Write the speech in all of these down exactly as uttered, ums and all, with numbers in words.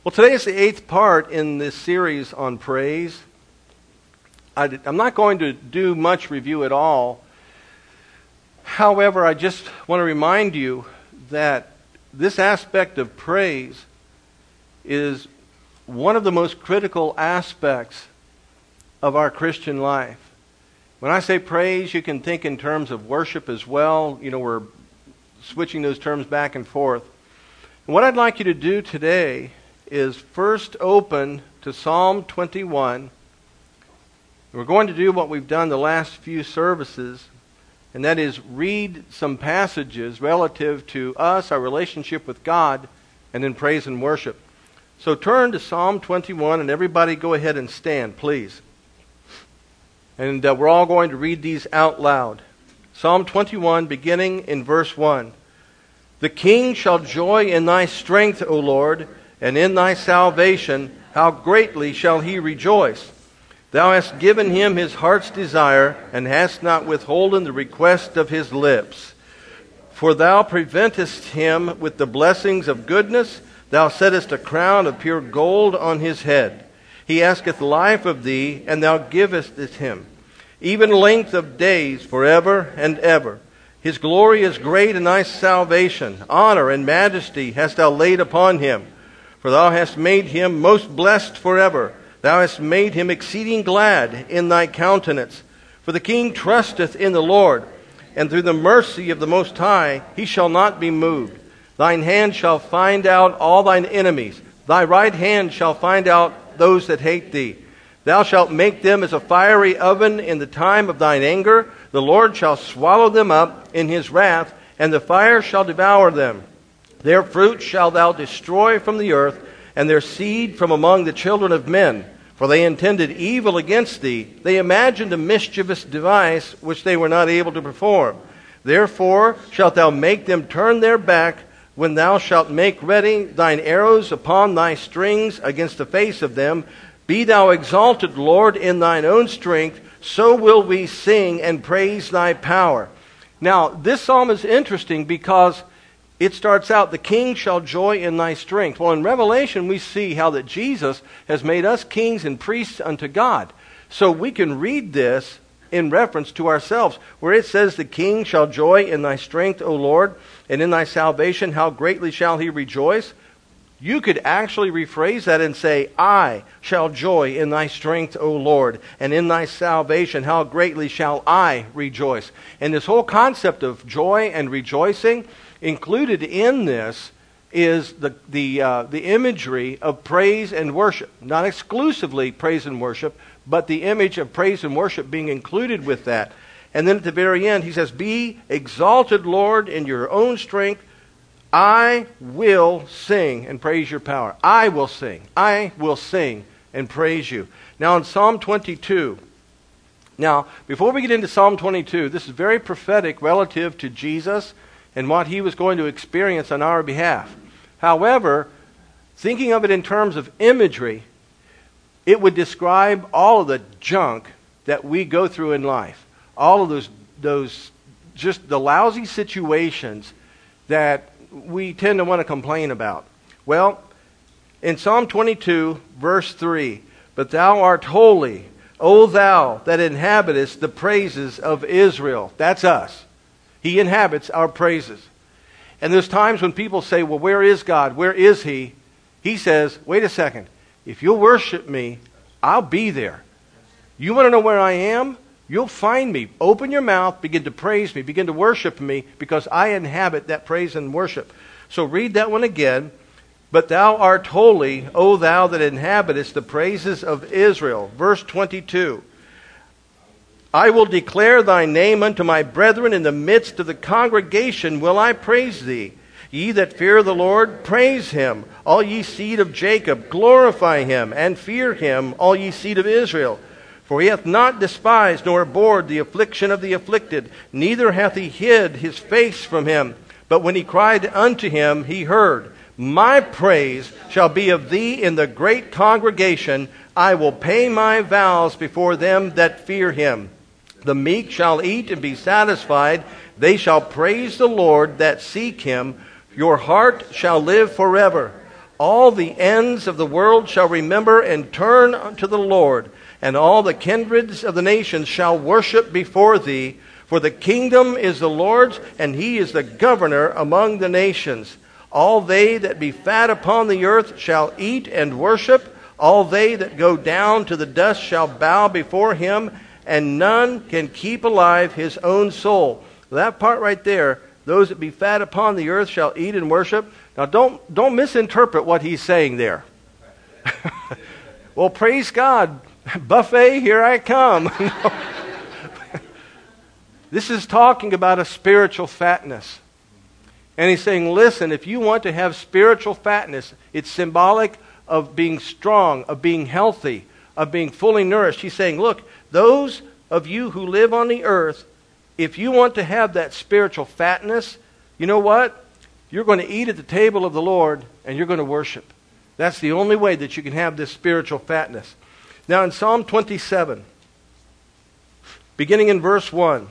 Well, today is the eighth part in this series on praise. I did, I'm not going to do much review at all. However, I just want to remind you that this aspect of praise is one of the most critical aspects of our Christian life. When I say praise, you can think in terms of worship as well. You know, we're switching those terms back and forth. And what I'd like you to do today is first open to Psalm twenty-one. We're going to do what we've done the last few services, and that is read some passages relative to us, our relationship with God, and then praise and worship. So turn to Psalm twenty-one, and everybody go ahead and stand, please. And uh, we're all going to read these out loud. Psalm twenty-one, beginning in verse one. The king shall joy in thy strength, O Lord, and in thy salvation, how greatly shall he rejoice. Thou hast given him his heart's desire, and hast not withholden the request of his lips. For thou preventest him with the blessings of goodness, thou settest a crown of pure gold on his head. He asketh life of thee, and thou givest it him, even length of days forever and ever. His glory is great in thy salvation. Honor and majesty hast thou laid upon him. For thou hast made him most blessed forever. Thou hast made him exceeding glad in thy countenance. For the king trusteth in the Lord, and through the mercy of the Most High he shall not be moved. Thine hand shall find out all thine enemies. Thy right hand shall find out those that hate thee. Thou shalt make them as a fiery oven in the time of thine anger. The Lord shall swallow them up in his wrath, and the fire shall devour them. Their fruit shalt thou destroy from the earth, and their seed from among the children of men. For they intended evil against thee. They imagined a mischievous device which they were not able to perform. Therefore shalt thou make them turn their back, when thou shalt make ready thine arrows upon thy strings against the face of them. Be thou exalted, Lord, in thine own strength. So will we sing and praise thy power. Now, this psalm is interesting because it starts out, the king shall joy in thy strength. Well, in Revelation, we see how that Jesus has made us kings and priests unto God. So we can read this in reference to ourselves, where it says, the king shall joy in thy strength, O Lord, and in thy salvation, how greatly shall he rejoice. You could actually rephrase that and say, I shall joy in thy strength, O Lord, and in thy salvation, how greatly shall I rejoice. And this whole concept of joy and rejoicing, included in this is the the uh, the imagery of praise and worship. Not exclusively praise and worship, but the image of praise and worship being included with that. And then at the very end, he says, be exalted, Lord, in your own strength. I will sing and praise your power. I will sing. I will sing and praise you. Now in Psalm twenty-two, now before we get into Psalm twenty-two, this is very prophetic relative to Jesus and what he was going to experience on our behalf. However, thinking of it in terms of imagery, it would describe all of the junk that we go through in life. All of those, those just the lousy situations that we tend to want to complain about. Well, in Psalm twenty-two, verse three, but thou art holy, O thou that inhabitest the praises of Israel. That's us. He inhabits our praises. And there's times when people say, well, where is God? Where is he? He says, wait a second. If you'll worship me, I'll be there. You want to know where I am? You'll find me. Open your mouth, begin to praise me, begin to worship me, because I inhabit that praise and worship. So read that one again. But thou art holy, O thou that inhabitest the praises of Israel. Verse twenty-two. I will declare thy name unto my brethren. In the midst of the congregation will I praise thee. Ye that fear the Lord, praise him. All ye seed of Jacob, glorify him, and fear him, all ye seed of Israel. For he hath not despised nor abhorred the affliction of the afflicted, neither hath he hid his face from him. But when he cried unto him, he heard. My praise shall be of thee in the great congregation. I will pay my vows before them that fear him. The meek shall eat and be satisfied. They shall praise the Lord that seek him. Your heart shall live forever. All the ends of the world shall remember and turn unto the Lord, and all the kindreds of the nations shall worship before thee. For the kingdom is the Lord's, and he is the governor among the nations. All they that be fat upon the earth shall eat and worship. All they that go down to the dust shall bow before him, and none can keep alive his own soul. That part right there, those that be fat upon the earth shall eat and worship. Now don't, don't misinterpret what he's saying there. Well, praise God. Buffet, here I come. This is talking about a spiritual fatness. And he's saying, listen, if you want to have spiritual fatness, it's symbolic of being strong, of being healthy, of being fully nourished. He's saying, look, those of you who live on the earth, if you want to have that spiritual fatness, you know what? You're going to eat at the table of the Lord, and you're going to worship. That's the only way that you can have this spiritual fatness. Now in Psalm twenty-seven, beginning in verse one,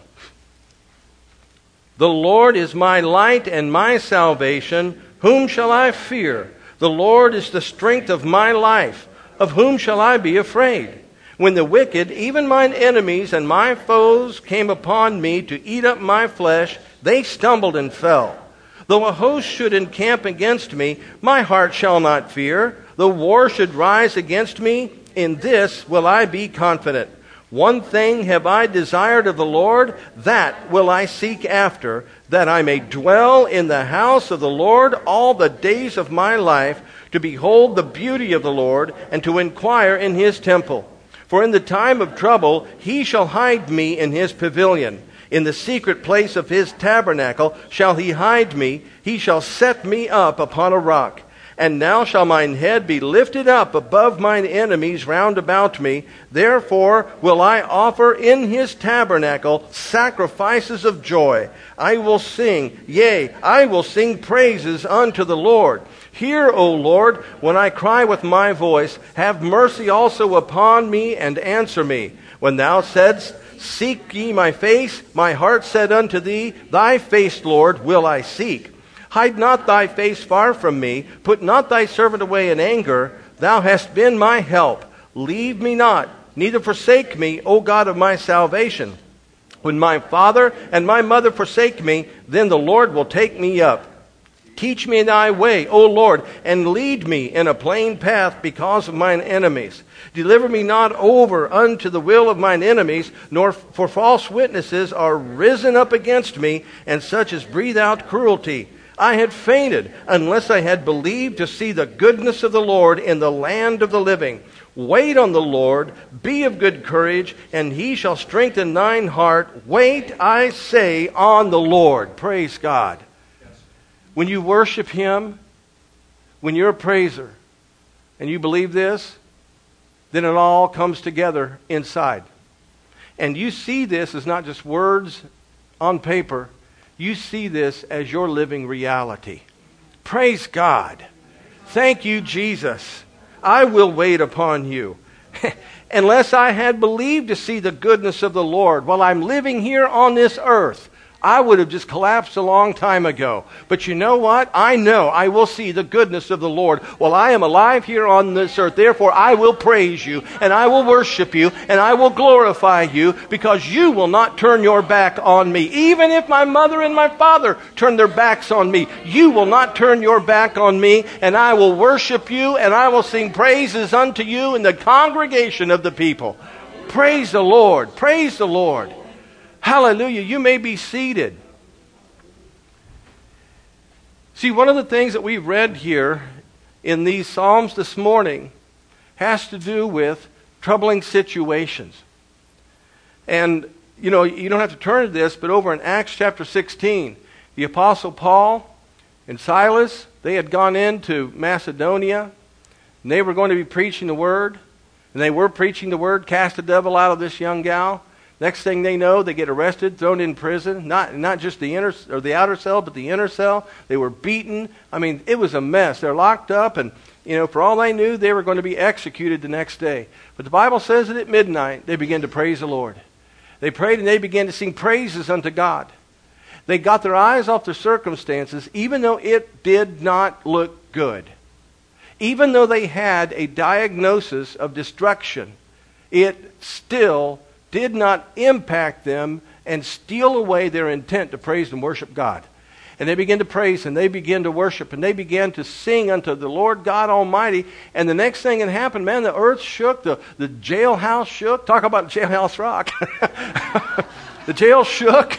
the Lord is my light and my salvation. Whom shall I fear? The Lord is the strength of my life. Of whom shall I be afraid? When the wicked, even mine enemies and my foes, came upon me to eat up my flesh, they stumbled and fell. Though a host should encamp against me, my heart shall not fear. Though war should rise against me, in this will I be confident. One thing have I desired of the Lord, that will I seek after, that I may dwell in the house of the Lord all the days of my life, to behold the beauty of the Lord, and to inquire in his temple. For in the time of trouble he shall hide me in his pavilion. In the secret place of his tabernacle shall he hide me. He shall set me up upon a rock. And now shall mine head be lifted up above mine enemies round about me. Therefore will I offer in his tabernacle sacrifices of joy. I will sing, yea, I will sing praises unto the Lord. Hear, O Lord, when I cry with my voice. Have mercy also upon me, and answer me. When thou saidst, seek ye my face, my heart said unto thee, thy face, Lord, will I seek. Hide not thy face far from me. Put not thy servant away in anger. Thou hast been my help. Leave me not, neither forsake me, O God of my salvation. When my father and my mother forsake me, then the Lord will take me up. Teach me thy way, O Lord, and lead me in a plain path because of mine enemies. Deliver me not over unto the will of mine enemies, nor for false witnesses are risen up against me, and such as breathe out cruelty. I had fainted unless I had believed to see the goodness of the Lord in the land of the living. Wait on the Lord, be of good courage, and he shall strengthen thine heart. Wait, I say, on the Lord. Praise God. When you worship him, when you're a praiser, and you believe this, then it all comes together inside. And you see this as not just words on paper. You see this as your living reality. Praise God. Thank you, Jesus. I will wait upon you. Unless I had believed to see the goodness of the Lord while I'm living here on this earth, I would have just collapsed a long time ago. But you know what? I know I will see the goodness of the Lord while I am alive here on this earth. Therefore, I will praise you, and I will worship you, and I will glorify you, because you will not turn your back on me. Even if my mother and my father turn their backs on me, you will not turn your back on me, and I will worship you, and I will sing praises unto you in the congregation of the people. Praise the Lord. Praise the Lord. Hallelujah. You may be seated. See, one of the things that we've read here in these Psalms this morning has to do with troubling situations. And, you know, you don't have to turn to this, but over in Acts chapter sixteen, the Apostle Paul and Silas, they had gone into Macedonia, and they were going to be preaching the word, and they were preaching the word, cast the devil out of this young gal. Next thing they know, they get arrested, thrown in prison. Not not just the inner or the outer cell, but the inner cell. They were beaten. I mean, it was a mess. They're locked up, and you know, for all they knew, they were going to be executed the next day. But the Bible says that at midnight they began to praise the Lord. They prayed and they began to sing praises unto God. They got their eyes off their circumstances, even though it did not look good. Even though they had a diagnosis of destruction, it still did not impact them and steal away their intent to praise and worship God. And they began to praise and they began to worship and they began to sing unto the Lord God Almighty. And the next thing that happened, man, the earth shook, the, the jailhouse shook. Talk about jailhouse rock. The jail shook.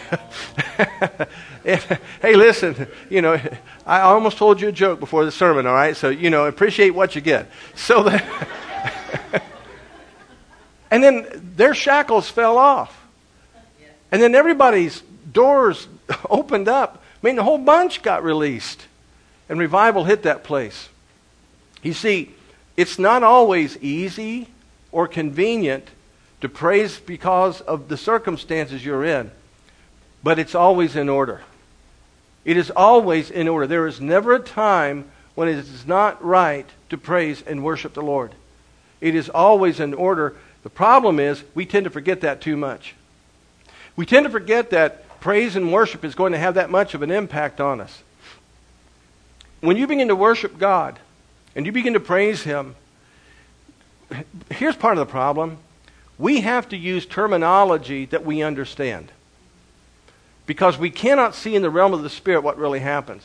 Hey, listen, you know, I almost told you a joke before the sermon, all right? So, you know, appreciate what you get. So that and then their shackles fell off. And then everybody's doors opened up. I mean, the whole bunch got released. And revival hit that place. You see, it's not always easy or convenient to praise because of the circumstances you're in. But it's always in order. It is always in order. There is never a time when it is not right to praise and worship the Lord. It is always in order. The problem is we tend to forget that too much. We tend to forget that praise and worship is going to have that much of an impact on us. When you begin to worship God and you begin to praise Him, here's part of the problem. We have to use terminology that we understand. Because we cannot see in the realm of the Spirit what really happens.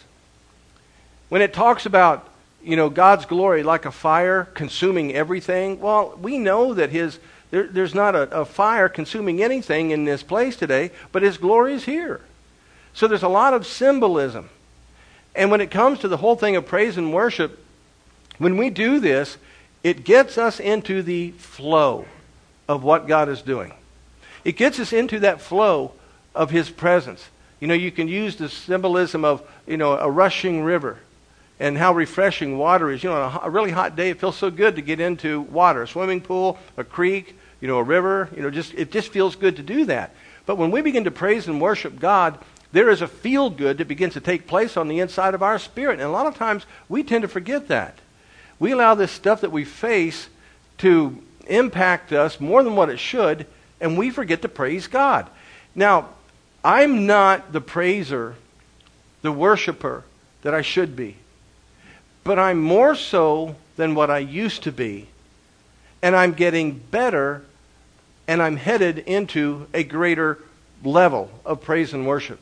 When it talks about, you know, God's glory like a fire consuming everything, well, we know that His there, there's not a, a fire consuming anything in this place today, but His glory is here. So there's a lot of symbolism. And when it comes to the whole thing of praise and worship, when we do this, it gets us into the flow of what God is doing. It gets us into that flow of His presence. You know, you can use the symbolism of, you know, a rushing river and how refreshing water is. You know, on a really hot day, it feels so good to get into water, a swimming pool, a creek, you know, a river. You know, just it just feels good to do that. But when we begin to praise and worship God, there is a feel good that begins to take place on the inside of our spirit. And a lot of times we tend to forget that. We allow this stuff that we face to impact us more than what it should, and we forget to praise God. Now, I'm not the praiser, the worshiper that I should be. But I'm more so than what I used to be. And I'm getting better, and I'm headed into a greater level of praise and worship.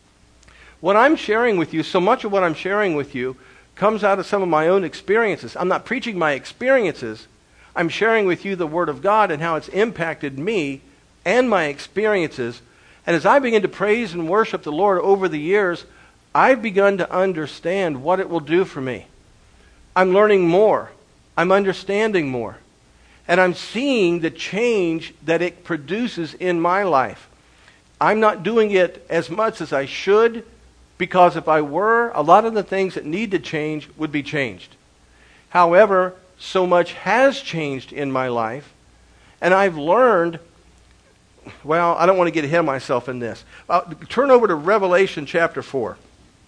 What I'm sharing with you, so much of what I'm sharing with you, comes out of some of my own experiences. I'm not preaching my experiences. I'm sharing with you the Word of God and how it's impacted me and my experiences. And as I begin to praise and worship the Lord over the years, I've begun to understand what it will do for me. I'm learning more. I'm understanding more. And I'm seeing the change that it produces in my life. I'm not doing it as much as I should, because if I were, a lot of the things that need to change would be changed. However, so much has changed in my life, and I've learned, well, I don't want to get ahead of myself in this. Uh, turn over to Revelation chapter four.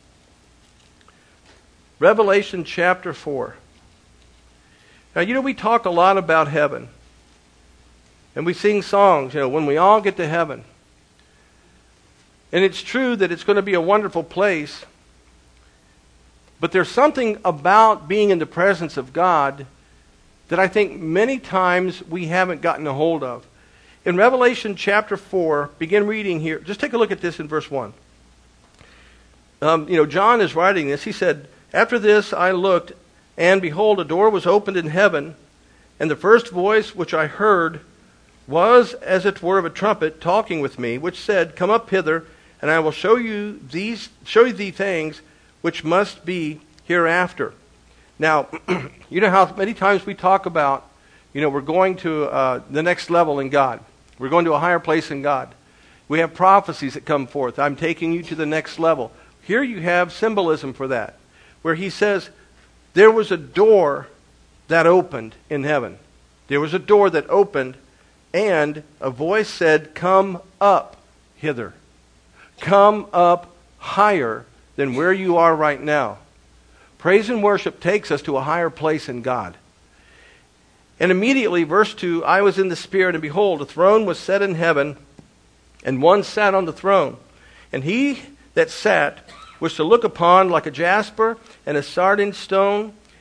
Revelation chapter four. Now, you know, we talk a lot about heaven. And we sing songs, you know, when we all get to heaven. And it's true that it's going to be a wonderful place. But there's something about being in the presence of God that I think many times we haven't gotten a hold of. In Revelation chapter four, begin reading here. Just take a look at this in verse one. Um, you know, John is writing this. He said, "After this I looked, and behold, a door was opened in heaven, and the first voice which I heard was as it were of a trumpet talking with me, which said, Come up hither, and I will show you these, show you thee things which must be hereafter." Now, you know how many times we talk about, you know, we're going to uh, the next level in God. We're going to a higher place in God. We have prophecies that come forth. I'm taking you to the next level. Here you have symbolism for that, where he says, there was a door that opened in heaven. There was a door that opened, and a voice said, Come up hither. Come up higher than where you are right now. Praise and worship takes us to a higher place in God. And immediately, verse two, I was in the Spirit, and behold, a throne was set in heaven, and one sat on the throne. And he that sat was to look upon like a jasper and a sardine stone,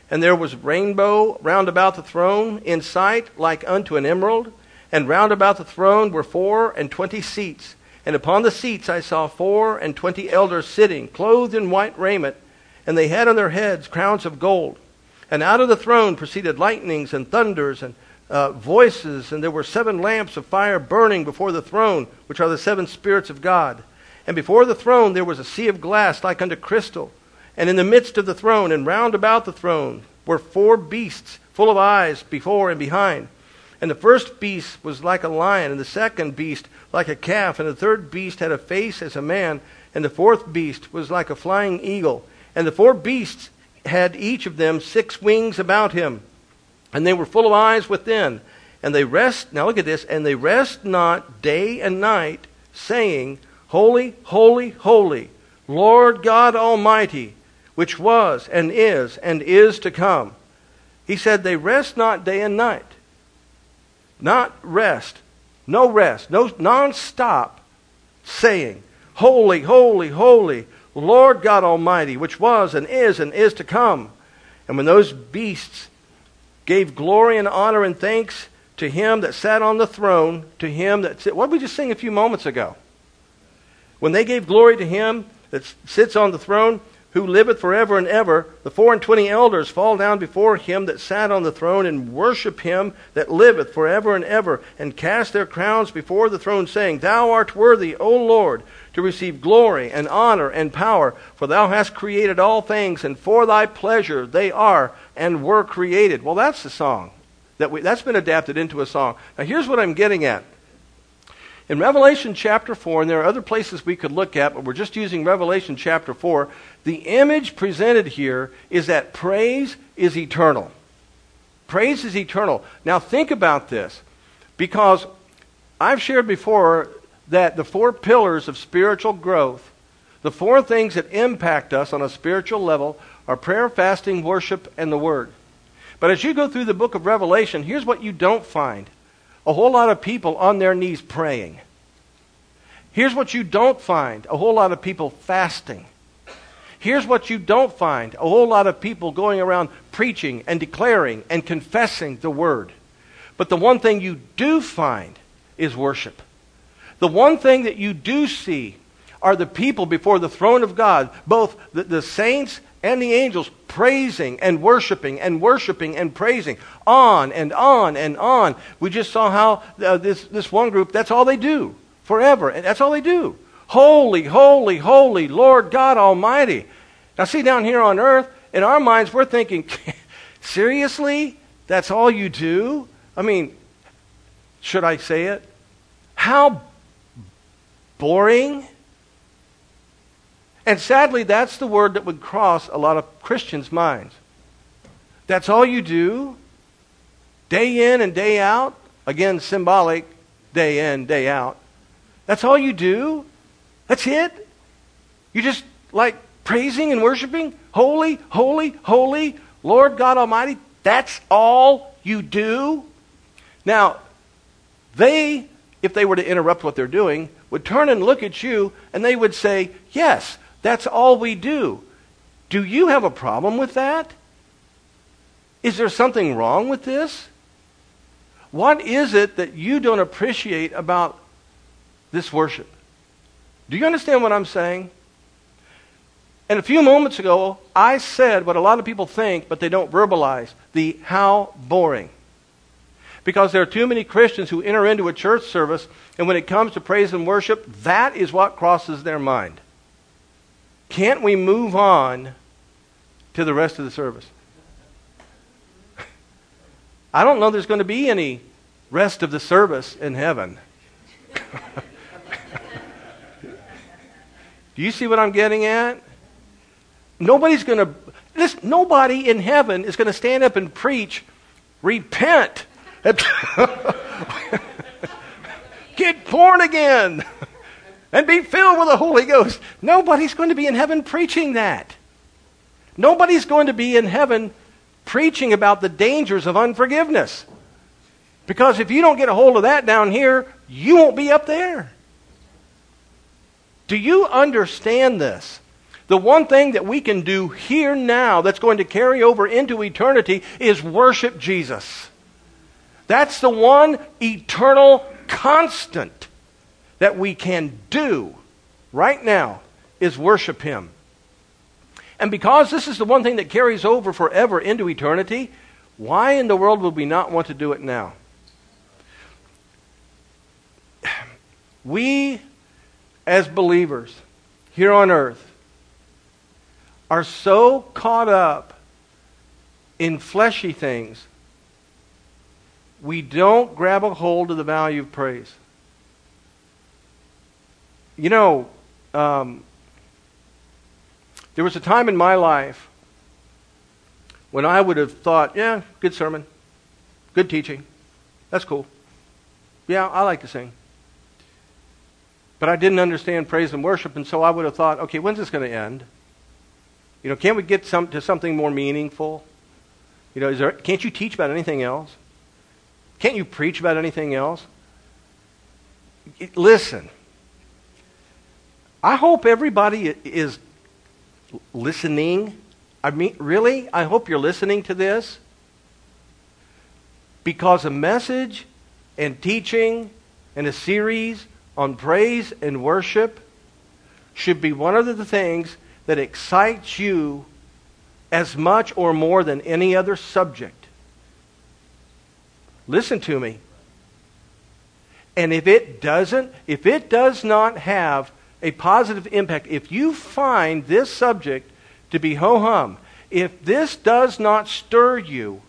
And there was rainbow round about the throne, in sight like unto an emerald. And round about the throne were four and twenty seats. And upon the seats I saw four and twenty elders sitting, clothed in white raiment, and they had on their heads crowns of gold. And out of the throne proceeded lightnings and thunders and uh, voices, and there were seven lamps of fire burning before the throne, which are the seven spirits of God. And before the throne there was a sea of glass like unto crystal. And in the midst of the throne and round about the throne were four beasts full of eyes before and behind. And the first beast was like a lion, and the second beast like a calf, and the third beast had a face as a man, and the fourth beast was like a flying eagle. And the four beasts had each of them six wings about him, and they were full of eyes within. And they rest, now look at this, and they rest not day and night, saying, Holy, holy, holy, Lord God Almighty, which was and is and is to come. He said they rest not day and night. Not rest. No rest. No non-stop saying, Holy, holy, holy, Lord God Almighty, which was and is and is to come. And when those beasts gave glory and honor and thanks to him that sat on the throne, to him that sit, what did we just sing a few moments ago? When they gave glory to him that sits on the throne, who liveth forever and ever, the four and twenty elders fall down before him that sat on the throne, and worship him that liveth forever and ever, and cast their crowns before the throne, saying, Thou art worthy, O Lord, to receive glory and honor and power, for thou hast created all things, and for thy pleasure they are and were created. Well, that's the song. That we, that's been adapted into a song. Now here's what I'm getting at. In Revelation chapter four, and there are other places we could look at, but we're just using Revelation chapter four, the image presented here is that praise is eternal. Praise is eternal. Now think about this, because I've shared before that the four pillars of spiritual growth, the four things that impact us on a spiritual level, are prayer, fasting, worship, and the Word. But as you go through the book of Revelation, here's what you don't find. A whole lot of people on their knees praying. Here's what you don't find. A whole lot of people fasting. Here's what you don't find. A whole lot of people going around preaching and declaring and confessing the Word. But the one thing you do find is worship. The one thing that you do see are the people before the throne of God, both the, the saints and the angels, praising and worshiping and worshiping and praising, on and on and on. We just saw how uh, this, this one group, that's all they do forever, and that's all they do. Holy, holy, holy, Lord God Almighty. Now see, down here on earth, in our minds, we're thinking, seriously? That's all you do? I mean, should I say it? How boring. And sadly, that's the word that would cross a lot of Christians' minds. That's all you do? Day in and day out? Again, symbolic, day in, day out. That's all you do? That's it? You just like praising and worshiping? Holy, holy, holy, Lord God Almighty? That's all you do? Now, they, if they were to interrupt what they're doing, would turn and look at you and they would say, yes, that's all we do. Do you have a problem with that? Is there something wrong with this? What is it that you don't appreciate about this worship? Do you understand what I'm saying? And a few moments ago, I said what a lot of people think, but they don't verbalize, the how boring. Because there are too many Christians who enter into a church service, and when it comes to praise and worship, that is what crosses their mind. Can't we move on to the rest of the service? I don't know there's going to be any rest of the service in heaven. Do you see what I'm getting at? Nobody's going to, this, nobody in heaven is going to stand up and preach, repent. Get born again and be filled with the Holy Ghost. Nobody's going to be in heaven preaching that. Nobody's going to be in heaven preaching about the dangers of unforgiveness. Because if you don't get a hold of that down here, you won't be up there. Do you understand this? The one thing that we can do here now that's going to carry over into eternity is worship Jesus. That's the one eternal constant that we can do right now is worship Him. And because this is the one thing that carries over forever into eternity, why in the world would we not want to do it now? We, as believers here on earth, are so caught up in fleshy things, we don't grab a hold of the value of praise. You know, um, there was a time in my life when I would have thought, yeah, good sermon, good teaching, that's cool. Yeah, I like to sing. But I didn't understand praise and worship, and so I would have thought, okay, when's this going to end? You know, can't we get some to something more meaningful? You know, is there, can't you teach about anything else? Can't you preach about anything else? Listen, I hope everybody is listening. I mean, really, I hope you're listening to this. Because a message and teaching and a series on praise and worship should be one of the things that excites you as much or more than any other subject. Listen to me. And if it doesn't, if it does not have a positive impact, if you find this subject to be ho-hum, if this does not stir you,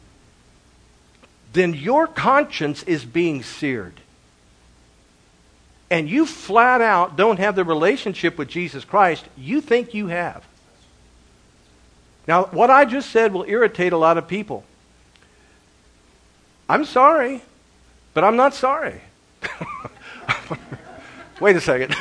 then your conscience is being seared. And you flat out don't have the relationship with Jesus Christ you think you have. Now, what I just said will irritate a lot of people. I'm sorry, but I'm not sorry. Wait a second.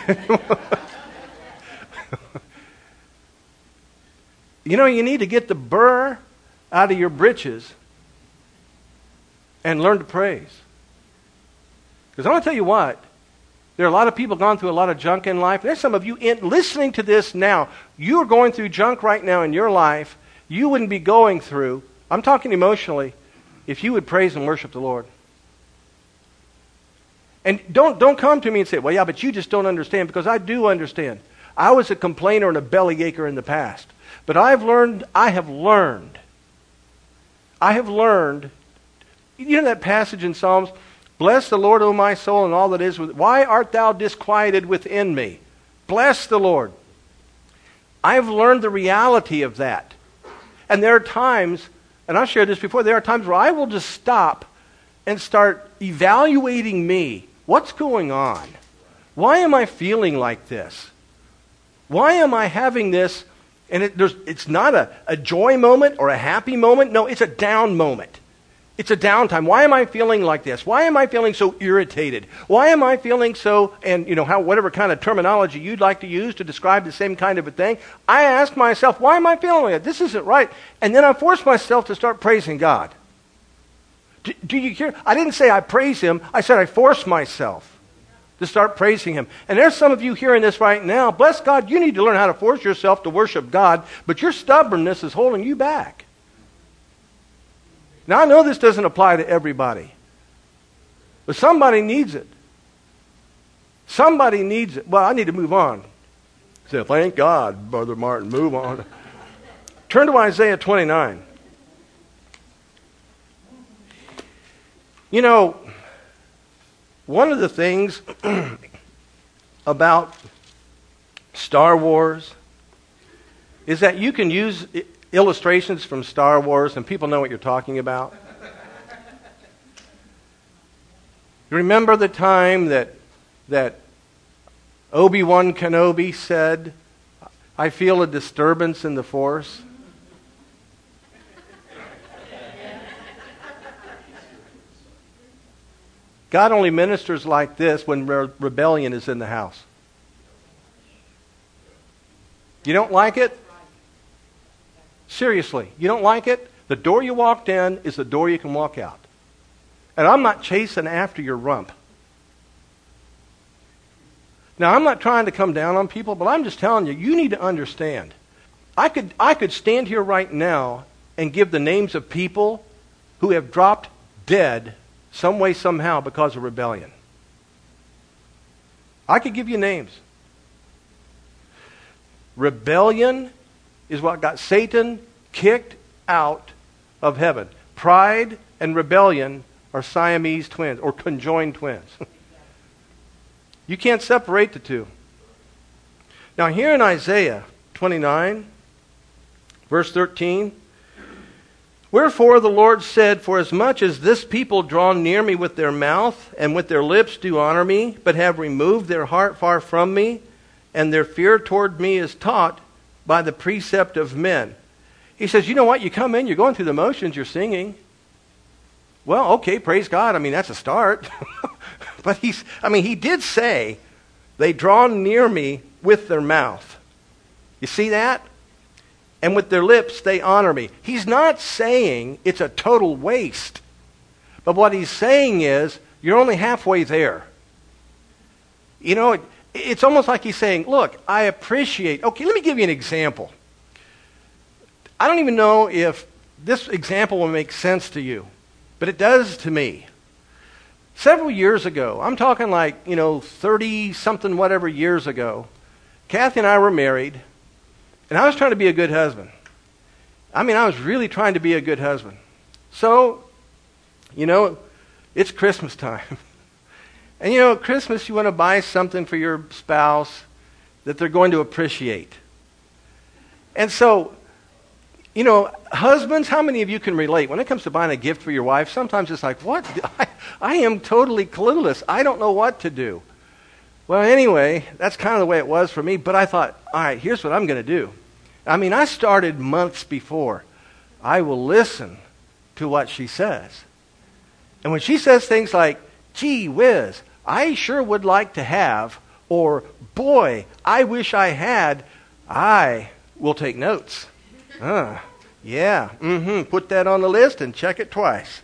You know, you need to get the burr out of your britches and learn to praise. Because I'm going to tell you what, there are a lot of people gone through a lot of junk in life. There's some of you in, listening to this now. You are going through junk right now in your life you wouldn't be going through, I'm talking emotionally, if you would praise and worship the Lord. And don't, don't come to me and say, well, yeah, but you just don't understand, because I do understand. I was a complainer and a bellyacher in the past. But I've learned, I have learned, I have learned, you know that passage in Psalms, bless the Lord, O my soul, and all that is with. Why art thou disquieted within me? Bless the Lord. I've learned the reality of that. And there are times, and I've shared this before, there are times where I will just stop and start evaluating me. What's going on? Why am I feeling like this? Why am I having this? And it, there's, it's not a, a joy moment or a happy moment. No, it's a down moment. It's a downtime. Why am I feeling like this? Why am I feeling so irritated? Why am I feeling so, and you know, how whatever kind of terminology you'd like to use to describe the same kind of a thing, I ask myself, why am I feeling like that? This isn't right. And then I force myself to start praising God. Do, do you hear? I didn't say I praise Him. I said I force myself to start praising Him. And there's some of you hearing this right now. Bless God, you need to learn how to force yourself to worship God, but your stubbornness is holding you back. Now, I know this doesn't apply to everybody, but somebody needs it. Somebody needs it. Well, I need to move on. So, thank God, Brother Martin, move on. Turn to Isaiah twenty-nine. You know, one of the things about Star Wars is that you can use illustrations from Star Wars and people know what you're talking about. You remember the time that that Obi-Wan Kenobi said, I feel a disturbance in the Force? God only ministers like this when re- rebellion is in the house. You don't like it? Seriously, you don't like it? The door you walked in is the door you can walk out. And I'm not chasing after your rump. Now, I'm not trying to come down on people, but I'm just telling you, you need to understand. I could, I could stand here right now and give the names of people who have dropped dead some way, somehow, because of rebellion. I could give you names. Rebellion is what got Satan kicked out of heaven. Pride and rebellion are Siamese twins, or conjoined twins. You can't separate the two. Now here in Isaiah twenty-nine, verse thirteen, wherefore the Lord said, for as much as this people draw near me with their mouth, and with their lips do honor me, but have removed their heart far from me, and their fear toward me is taught by the precept of men. He says, you know what? You come in, you're going through the motions, you're singing. Well, okay, praise God. I mean, that's a start. But he's, I mean, he did say, they draw near me with their mouth. You see that? And with their lips, they honor me. He's not saying it's a total waste. But what he's saying is, you're only halfway there. You know, it, it's almost like he's saying, look, I appreciate... Okay, let me give you an example. I don't even know if this example will make sense to you, but it does to me. Several years ago, I'm talking like, you know, thirty-something whatever years ago, Kathy and I were married, and I was trying to be a good husband. I mean, I was really trying to be a good husband. So, you know, it's Christmas time. And you know, at Christmas you want to buy something for your spouse that they're going to appreciate. And so, you know, husbands, how many of you can relate? When it comes to buying a gift for your wife, sometimes it's like, what? I, I am totally clueless. I don't know what to do. Well, anyway, that's kind of the way it was for me. But I thought, all right, here's what I'm going to do. I mean, I started months before. I will listen to what she says. And when she says things like, gee whiz, I sure would like to have, or boy, I wish I had, I will take notes. Uh, yeah, mm-hmm. Put that on the list and check it twice.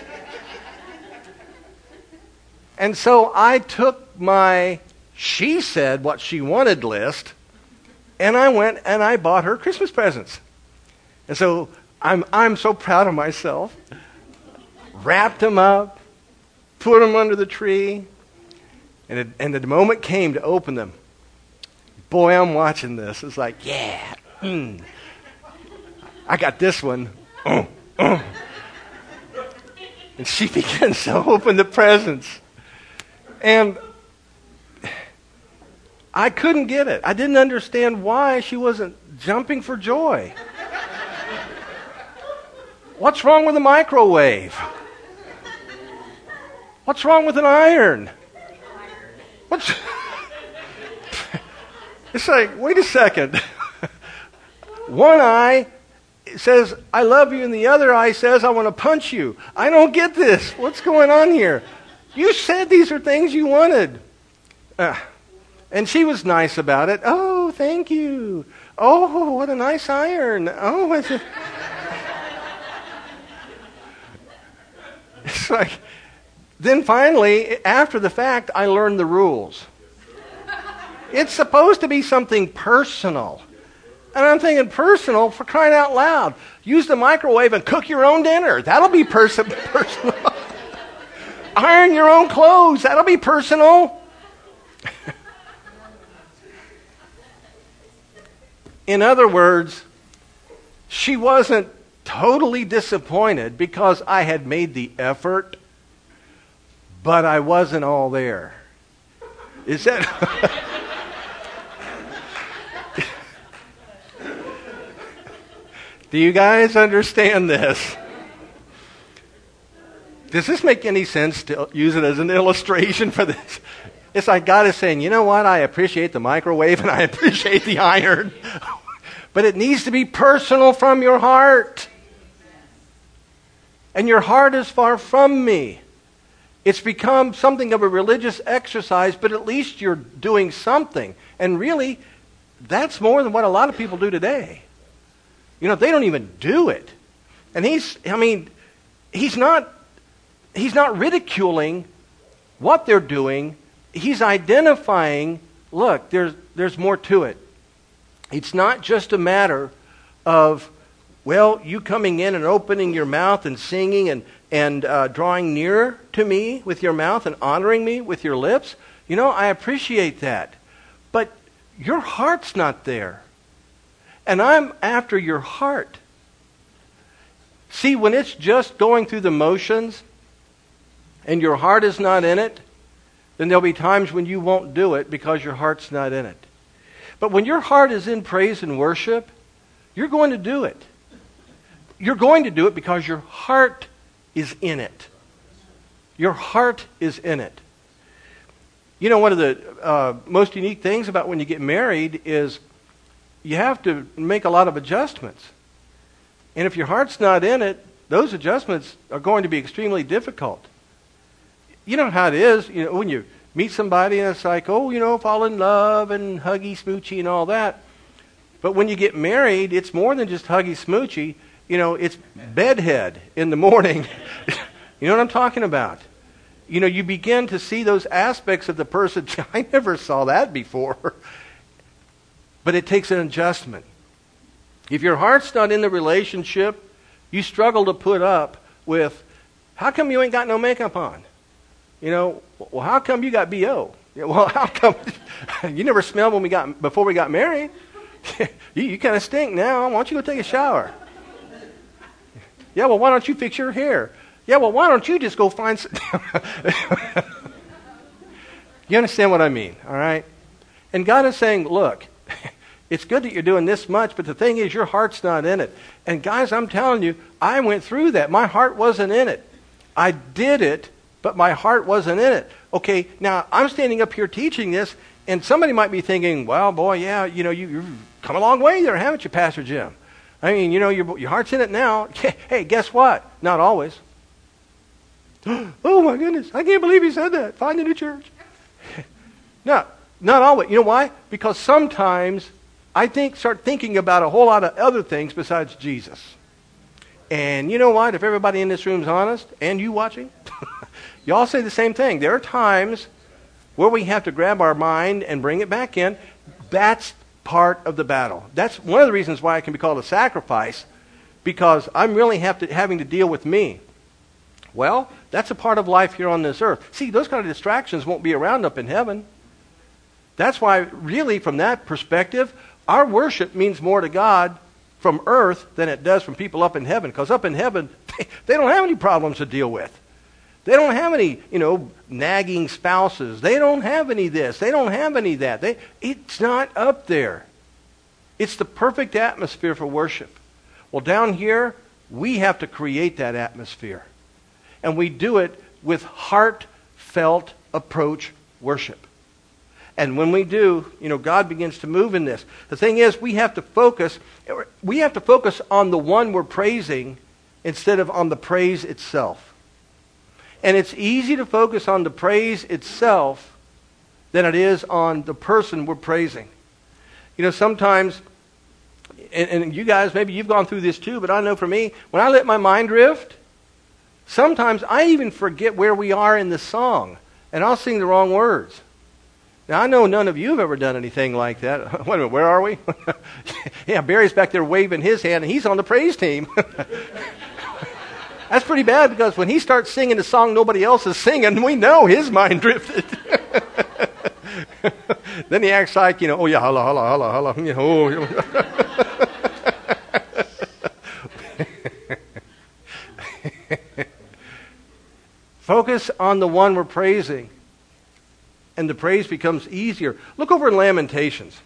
And so I took my she said what she wanted list, and I went and I bought her Christmas presents. And so I'm I'm so proud of myself. Wrapped them up, put them under the tree, and it, and the moment came to open them. Boy, I'm watching this. It's like, yeah, mm. I got this one. Oh, oh. And she begins to open the presents. And I couldn't get it. I didn't understand why she wasn't jumping for joy. What's wrong with a microwave? What's wrong with an iron? What's... It's like, wait a second. One eye says, I love you, and the other eye says, I want to punch you. I don't get this. What's going on here? You said these are things you wanted. Uh, and she was nice about it. Oh, thank you. Oh, what a nice iron. Oh, what's it? It's like, then finally, after the fact, I learned the rules. It's supposed to be something personal. And I'm thinking, personal, for crying out loud. Use the microwave and cook your own dinner. That'll be pers- personal. Iron your own clothes. That'll be personal. In other words, she wasn't totally disappointed because I had made the effort, but I wasn't all there. Is that... Do you guys understand this? Does this make any sense to use it as an illustration for this? It's like God is saying, you know what? I appreciate the microwave and I appreciate the iron. But it needs to be personal from your heart. And your heart is far from me. It's become something of a religious exercise, but at least you're doing something. And really, that's more than what a lot of people do today. You know, they don't even do it. And he's, I mean, he's not, he's not ridiculing what they're doing. He's identifying look, there's, there's more to it. It's not just a matter of, well, you coming in and opening your mouth and singing and, and uh, drawing nearer to me with your mouth and honoring me with your lips. You know, I appreciate that. But your heart's not there. And I'm after your heart. See, when it's just going through the motions and your heart is not in it, then there'll be times when you won't do it because your heart's not in it. But when your heart is in praise and worship, you're going to do it. You're going to do it because your heart is in it. Your heart is in it. You know, one of the uh, most unique things about when you get married is you have to make a lot of adjustments. And if your heart's not in it, those adjustments are going to be extremely difficult. You know how it is, you know, when you meet somebody and it's like, oh, you know, fall in love and huggy, smoochy and all that. But when you get married, it's more than just huggy, smoochy. You know, it's bedhead in the morning. You know what I'm talking about? You know, you begin to see those aspects of the person. I never saw that before. But it takes an adjustment. If your heart's not in the relationship, you struggle to put up with, how come you ain't got no makeup on? You know, well, how come you got B O? Well, how come you never smelled when we got before we got married? you you kind of stink now. Why don't you go take a shower? Yeah, well, why don't you fix your hair? Yeah, well, why don't you just go find some... You understand what I mean, all right? And God is saying, look, it's good that you're doing this much, but the thing is your heart's not in it. And guys, I'm telling you, I went through that. My heart wasn't in it. I did it, but my heart wasn't in it. Okay, now I'm standing up here teaching this, and somebody might be thinking, well, boy, yeah, you know, you, you've come a long way there, haven't you, Pastor Jim? I mean, you know, your, your heart's in it now. Hey, guess what? Not always. Oh, my goodness, I can't believe he said that. Find a new church. No, not always. You know why? Because sometimes I think start thinking about a whole lot of other things besides Jesus. And you know what? If everybody in this room is honest, and you watching, you all say the same thing. There are times where we have to grab our mind and bring it back in. That's part of the battle. That's one of the reasons why it can be called a sacrifice, because I'm really have to, having to deal with me. Well, that's a part of life here on this earth. See, those kind of distractions won't be around up in heaven. That's why, really, from that perspective, our worship means more to God from earth than it does from people up in heaven. Because up in heaven, they, they don't have any problems to deal with. They don't have any, you know, nagging spouses. They don't have any this. They don't have any that. They, it's not up there. It's the perfect atmosphere for worship. Well, down here, we have to create that atmosphere. And we do it with heartfelt approach worship. And when we do, you know, God begins to move in this. The thing is, we have to focus, we have to focus on the one we're praising instead of on the praise itself. And it's easy to focus on the praise itself than it is on the person we're praising. You know, sometimes, and, and you guys, maybe you've gone through this too, but I know for me, when I let my mind drift, sometimes I even forget where we are in the song, and I'll sing the wrong words. Now, I know none of you have ever done anything like that. Wait a minute, where are we? Yeah, Barry's back there waving his hand, and he's on the praise team. That's pretty bad, because when he starts singing the song nobody else is singing, we know his mind drifted. Then he acts like, you know, oh yeah, holla, holla, holla, holla. You know, focus on the one we're praising, and the praise becomes easier. Look over in Lamentations.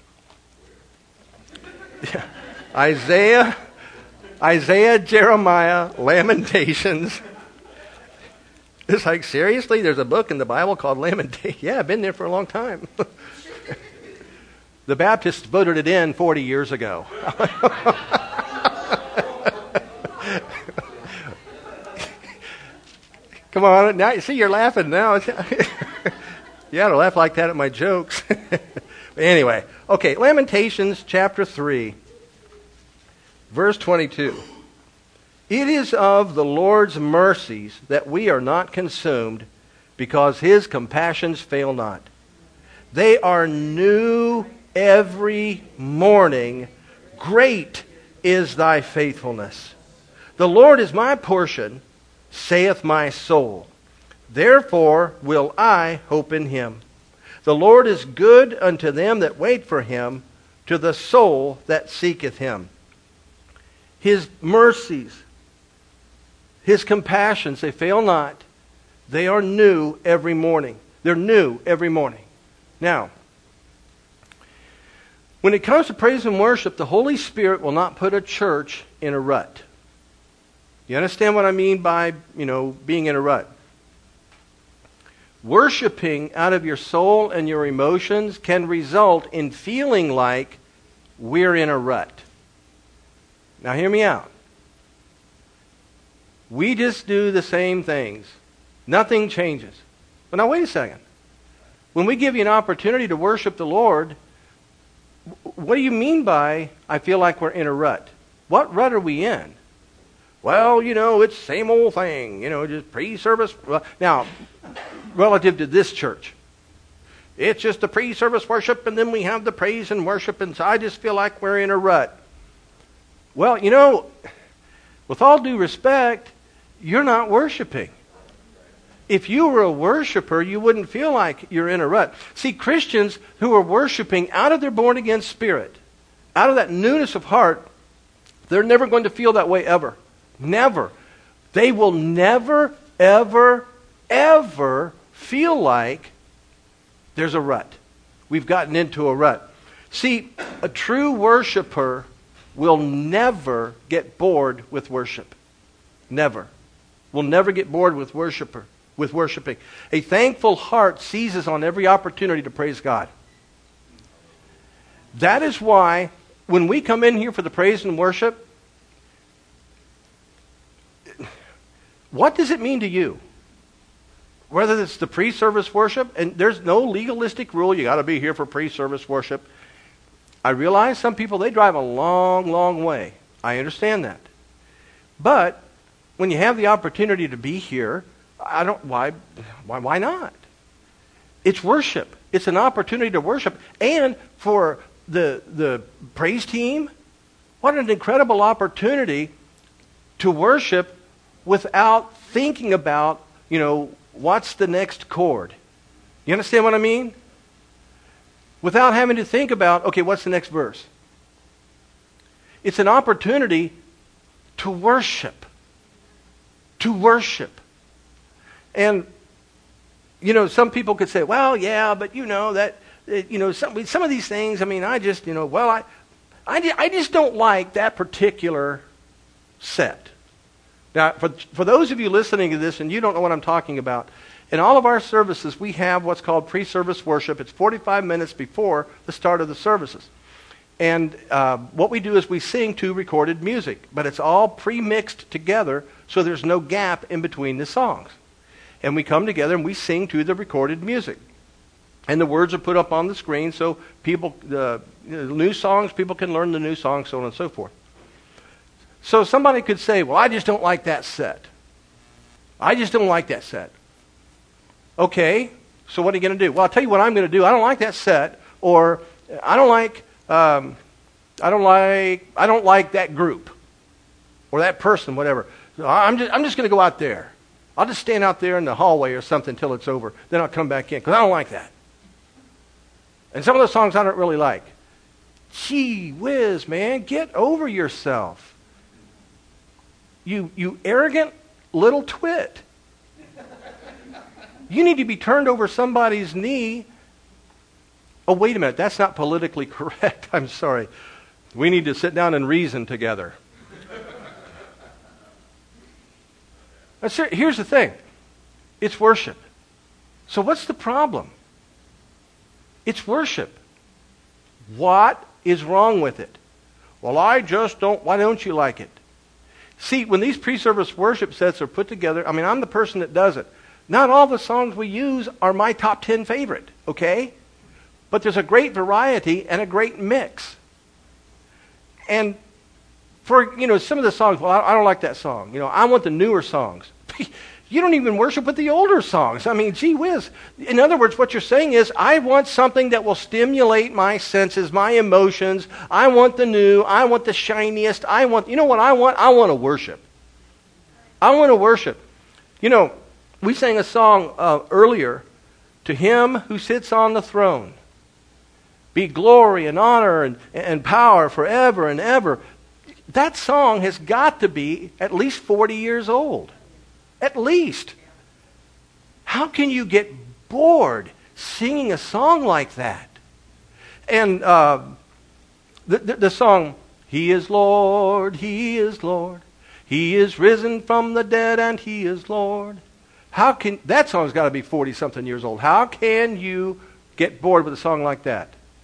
Yeah. Isaiah, Isaiah, Jeremiah, Lamentations. It's like, seriously? There's a book in the Bible called Lamentations? Yeah, I've been there for a long time. The Baptists voted it in forty years ago. Come on, now you see you're laughing now. You ought to laugh like that at my jokes. Anyway, okay, Lamentations chapter three, verse twenty-two. It is of the Lord's mercies that we are not consumed, because his compassions fail not. They are new every morning. Great is thy faithfulness. The Lord is my portion, saith my soul. Therefore will I hope in him. The Lord is good unto them that wait for him, to the soul that seeketh him. His mercies, his compassions, they fail not. They are new every morning. They're new every morning. Now, when it comes to praise and worship, the Holy Spirit will not put a church in a rut. You understand what I mean by, you know, being in a rut? Worshiping out of your soul and your emotions can result in feeling like we're in a rut. Now hear me out. We just do the same things. Nothing changes. But now wait a second. When we give you an opportunity to worship the Lord, what do you mean by, I feel like we're in a rut? What rut are we in? Well, you know, it's the same old thing. You know, just pre-service. Now, relative to this church, it's just the pre-service worship, and then we have the praise and worship, and so I just feel like we're in a rut. Well, you know, with all due respect, you're not worshiping. If you were a worshiper, you wouldn't feel like you're in a rut. See, Christians who are worshiping out of their born-again spirit, out of that newness of heart, they're never going to feel that way ever. Never. They will never, ever, ever feel like there's a rut. We've gotten into a rut. See, a true worshiper will never get bored with worship. Never. Will never get bored with worshiper. With worshiping. A thankful heart seizes on every opportunity to praise God. That is why when we come in here for the praise and worship, what does it mean to you? Whether it's the pre-service worship, and there's no legalistic rule, you got to be here for pre-service worship. I realize some people, they drive a long, long way. I understand that. But when you have the opportunity to be here, I don't, why, why, why not? It's worship. It's an opportunity to worship. And for the, the praise team, what an incredible opportunity to worship without thinking about, you know, what's the next chord. You understand what I mean? Without having to think about, okay, what's the next verse? It's an opportunity to worship. To worship. And, you know, some people could say, well, yeah, but, you know, that, you know, some, some of these things, I mean, I just, you know, well, I, I, I just don't like that particular set. Now, for, for those of you listening to this and you don't know what I'm talking about, in all of our services, we have what's called pre-service worship. It's forty-five minutes before the start of the services. And uh, what we do is we sing to recorded music, but it's all pre-mixed together, so there's no gap in between the songs. And we come together and we sing to the recorded music. And the words are put up on the screen so people, the uh, new songs, people can learn the new songs, so on and so forth. So somebody could say, well, I just don't like that set. I just don't like that set. Okay, so what are you going to do? Well, I'll tell you what I'm going to do. I don't like that set, or I don't like, um, I don't like, I don't like that group, or that person, whatever. So I'm just, I'm just going to go out there. I'll just stand out there in the hallway or something until it's over. Then I'll come back in, because I don't like that. And some of those songs I don't really like. Gee whiz, man, get over yourself. You, you arrogant little twit. You need to be turned over somebody's knee. Oh, wait a minute, that's not politically correct. I'm sorry. We need to sit down and reason together. Here's the thing. It's worship. So what's the problem? It's worship. What is wrong with it? Well, I just don't, why don't you like it? See, when these pre-service worship sets are put together, I mean, I'm the person that does it. Not all the songs we use are my top ten favorite, okay? But there's a great variety and a great mix. And for, you know, some of the songs, well, I don't like that song. You know, I want the newer songs. You don't even worship with the older songs. I mean, gee whiz. In other words, what you're saying is, I want something that will stimulate my senses, my emotions. I want the new. I want the shiniest. I want, you know what I want? I want to worship. I want to worship. You know, we sang a song uh, earlier, to him who sits on the throne be glory and honor and, and power forever and ever. That song has got to be at least forty years old. At least. How can you get bored singing a song like that? And uh, the, the, the song, He is Lord, He is Lord. He is risen from the dead and He is Lord. How can, that song's got to be forty-something years old. How can you get bored with a song like that?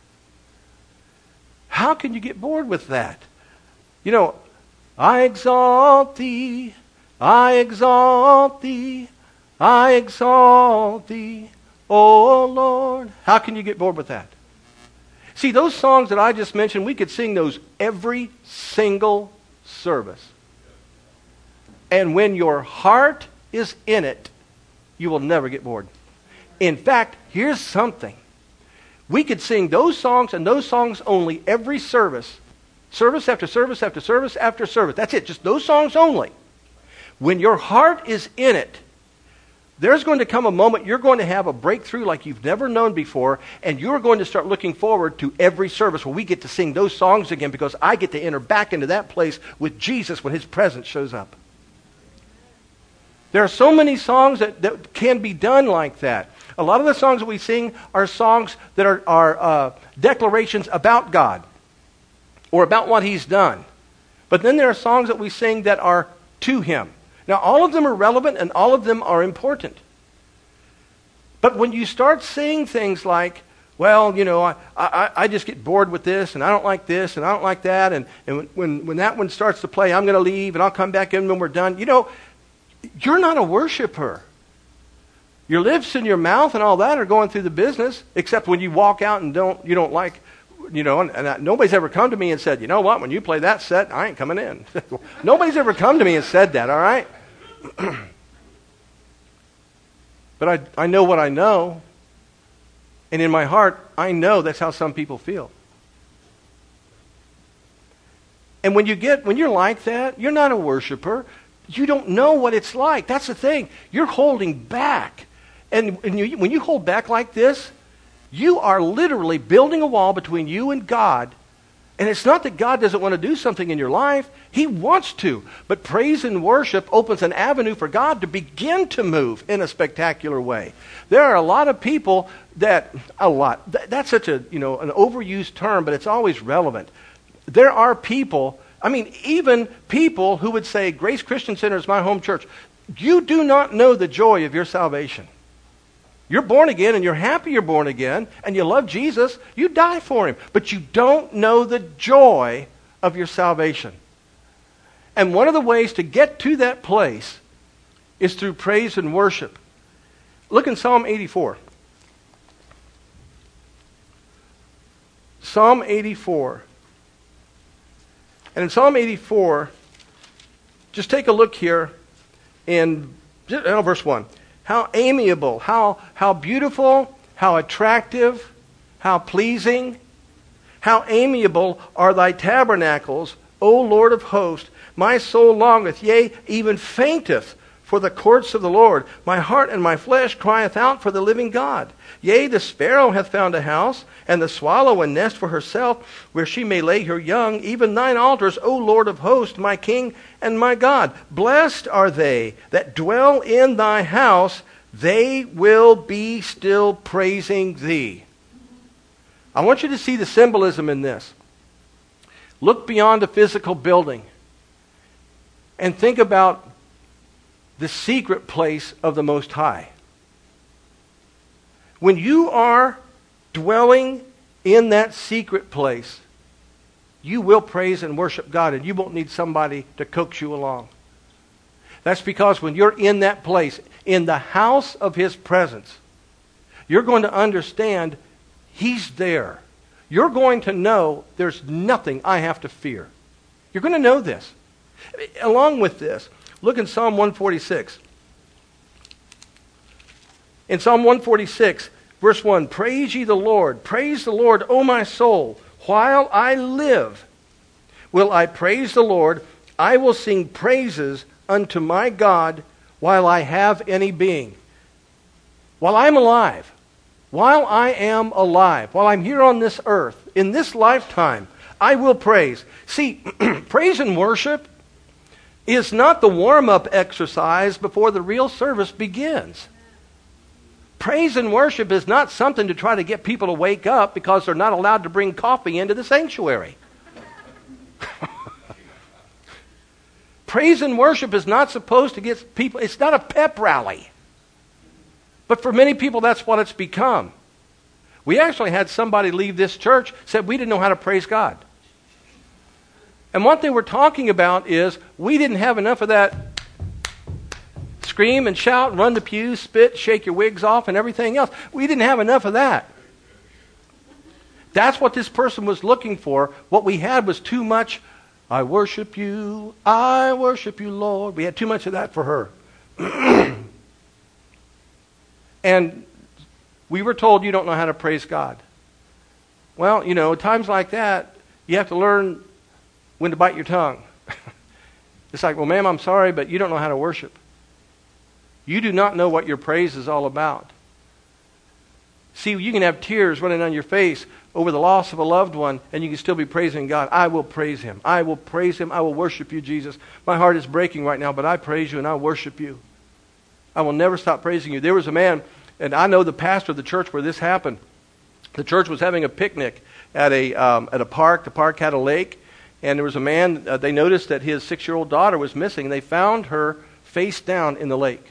How can you get bored with that? You know, I exalt thee, I exalt thee, I exalt thee, O Lord. How can you get bored with that? See, those songs that I just mentioned, we could sing those every single service. And when your heart is in it, you will never get bored. In fact, here's something. We could sing those songs and those songs only every service. Service after service after service after service. That's it. Just those songs only. When your heart is in it, there's going to come a moment you're going to have a breakthrough like you've never known before, and you're going to start looking forward to every service where we get to sing those songs again, because I get to enter back into that place with Jesus when His presence shows up. There are so many songs that, that can be done like that. A lot of the songs that we sing are songs that are, are uh, declarations about God or about what He's done. But then there are songs that we sing that are to Him. Now, all of them are relevant and all of them are important. But when you start saying things like, well, you know, I, I, I just get bored with this, and I don't like this, and I don't like that, and, and when, when that one starts to play, I'm going to leave, and I'll come back in when we're done. You know, you're not a worshiper. Your lips and your mouth and all that are going through the business, except when you walk out and don't, you don't like, you know, and, and I, nobody's ever come to me and said, you know what, when you play that set, I ain't coming in. Nobody's ever come to me and said that, all right? But I, I know what I know, and in my heart, I know that's how some people feel. And when you get, when you're like that, you're not a worshiper. You don't know what it's like. That's the thing. You're holding back. And, and you, when you hold back like this, you are literally building a wall between you and God. And it's not that God doesn't want to do something in your life. He wants to. But praise and worship opens an avenue for God to begin to move in a spectacular way. There are a lot of people that, a lot, that, that's such a, you know, an overused term, but it's always relevant. There are people, I mean, even people who would say, Grace Christian Center is my home church. You do not know the joy of your salvation. You're born again, and you're happy you're born again, and you love Jesus. You die for Him. But you don't know the joy of your salvation. And one of the ways to get to that place is through praise and worship. Look in Psalm eighty-four. Psalm eighty-four. And in Psalm eighty-four, just take a look here in oh, verse one. How amiable, how, how beautiful, how attractive, how pleasing, how amiable are thy tabernacles, O Lord of hosts. My soul longeth, yea, even fainteth for the courts of the Lord. My heart and my flesh crieth out for the living God. Yea, the sparrow hath found a house, and the swallow a nest for herself, where she may lay her young. Even thine altars, O Lord of hosts, my King and my God. Blessed are they that dwell in thy house. They will be still praising thee. I want you to see the symbolism in this. Look beyond a physical building and think about the secret place of the Most High. When you are dwelling in that secret place, you will praise and worship God, and you won't need somebody to coax you along. That's because when you're in that place, in the house of His presence, you're going to understand He's there. You're going to know there's nothing I have to fear. You're going to know this. Along with this, look in Psalm one forty-six. In Psalm one forty-six, verse one, praise ye the Lord. Praise the Lord, O my soul. While I live, will I praise the Lord. I will sing praises unto my God while I have any being. While I'm alive, while I am alive, while I'm here on this earth, in this lifetime, I will praise. See, praise and worship is not the warm-up exercise before the real service begins. Praise and worship is not something to try to get people to wake up because they're not allowed to bring coffee into the sanctuary. Praise and worship is not supposed to get people, it's not a pep rally. But for many people, that's what it's become. We actually had somebody leave this church, said we didn't know how to praise God. And what they were talking about is we didn't have enough of that scream and shout, run the pews, spit, shake your wigs off, and everything else. We didn't have enough of that. That's what this person was looking for. What we had was too much, I worship you, I worship you, Lord. We had too much of that for her. And we were told you don't know how to praise God. Well, you know, times like that, you have to learn when to bite your tongue. It's like, well, ma'am, I'm sorry, but you don't know how to worship. You do not know what your praise is all about. See, you can have tears running down your face over the loss of a loved one, and you can still be praising God. I will praise Him. I will praise Him. I will worship you, Jesus. My heart is breaking right now, but I praise you and I worship you. I will never stop praising you. There was a man, and I know the pastor of the church where this happened. The church was having a picnic at a um, at a park. The park had a lake, and there was a man. Uh, they noticed that his six-year-old daughter was missing. And they found her face down in the lake.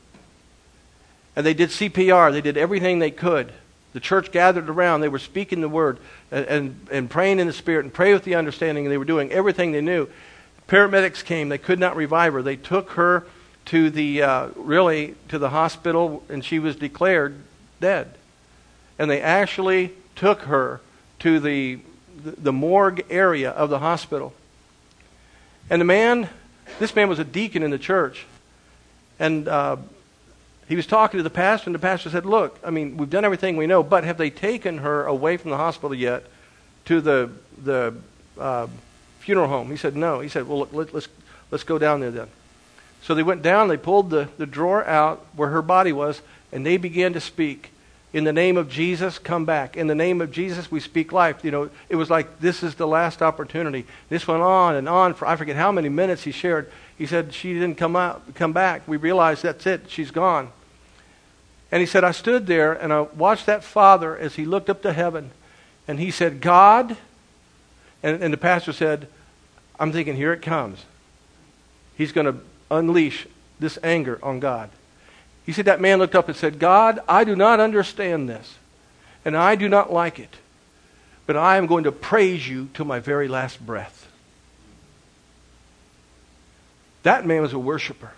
And they did C P R. They did everything they could. The church gathered around. They were speaking the word and, and, and praying in the Spirit and praying with the understanding. And they were doing everything they knew. Paramedics came. They could not revive her. They took her to the uh, really to the hospital, and she was declared dead. And they actually took her to the the morgue area of the hospital. And the man, this man was a deacon in the church, and uh, he was talking to the pastor, and the pastor said, "Look, I mean, we've done everything we know, but have they taken her away from the hospital yet to the the uh, funeral home?" He said, "No." He said, "Well, look, let, let's let's go down there then." So they went down, they pulled the, the drawer out where her body was, and they began to speak. In the name of Jesus, come back. In the name of Jesus, we speak life. You know, it was like, this is the last opportunity. This went on and on for, I forget how many minutes he shared. He said, she didn't come out, come back. We realized that's it, she's gone. And he said, I stood there and I watched that father as he looked up to heaven. And he said, God, and, and the pastor said, I'm thinking, here it comes. He's going to unleash this anger on God. He said that man looked up and said, God, I do not understand this, and I do not like it, but I am going to praise you till my very last breath. That man was a worshiper.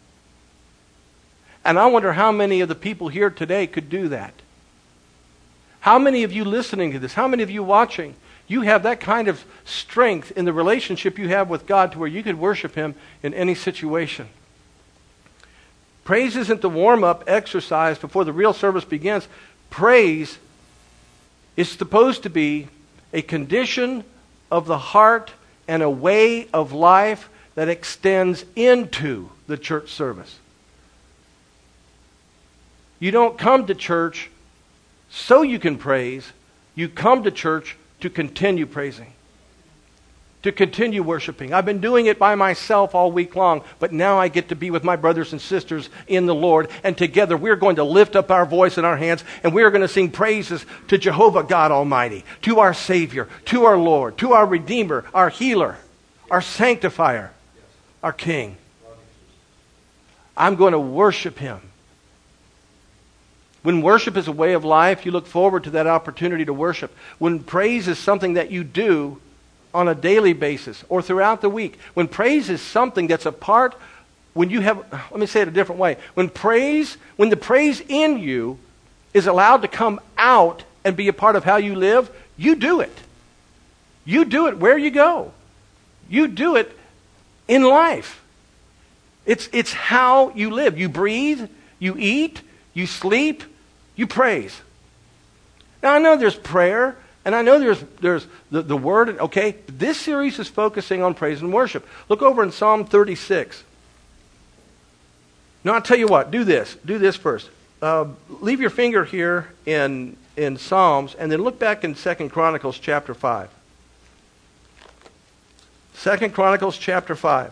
And I wonder how many of the people here today could do that. How many of you listening to this, how many of you watching, you have that kind of strength in the relationship you have with God to where you could worship Him in any situation. Praise isn't the warm-up exercise before the real service begins. Praise is supposed to be a condition of the heart and a way of life that extends into the church service. You don't come to church so you can praise. You come to church to continue praising, to continue worshiping. I've been doing it by myself all week long, but now I get to be with my brothers and sisters in the Lord, and together we're going to lift up our voice and our hands, and we're going to sing praises to Jehovah God Almighty, to our Savior, to our Lord, to our Redeemer, our Healer, our Sanctifier, our King. I'm going to worship Him. When worship is a way of life, you look forward to that opportunity to worship. When praise is something that you do on a daily basis or throughout the week, when praise is something that's a part, when you have, let me say it a different way, when praise, when the praise in you is allowed to come out and be a part of how you live, you do it. You do it where you go. You do it in life. It's, it's how you live. You breathe, you eat, You sleep, you praise. Now, I know there's prayer, and I know there's there's the, the word, okay? This series is focusing on praise and worship. Look over in Psalm thirty-six. Now, I'll tell you what, do this. Do this first. Uh, leave your finger here in, in Psalms, and then look back in Second Chronicles chapter five. Second Chronicles chapter five.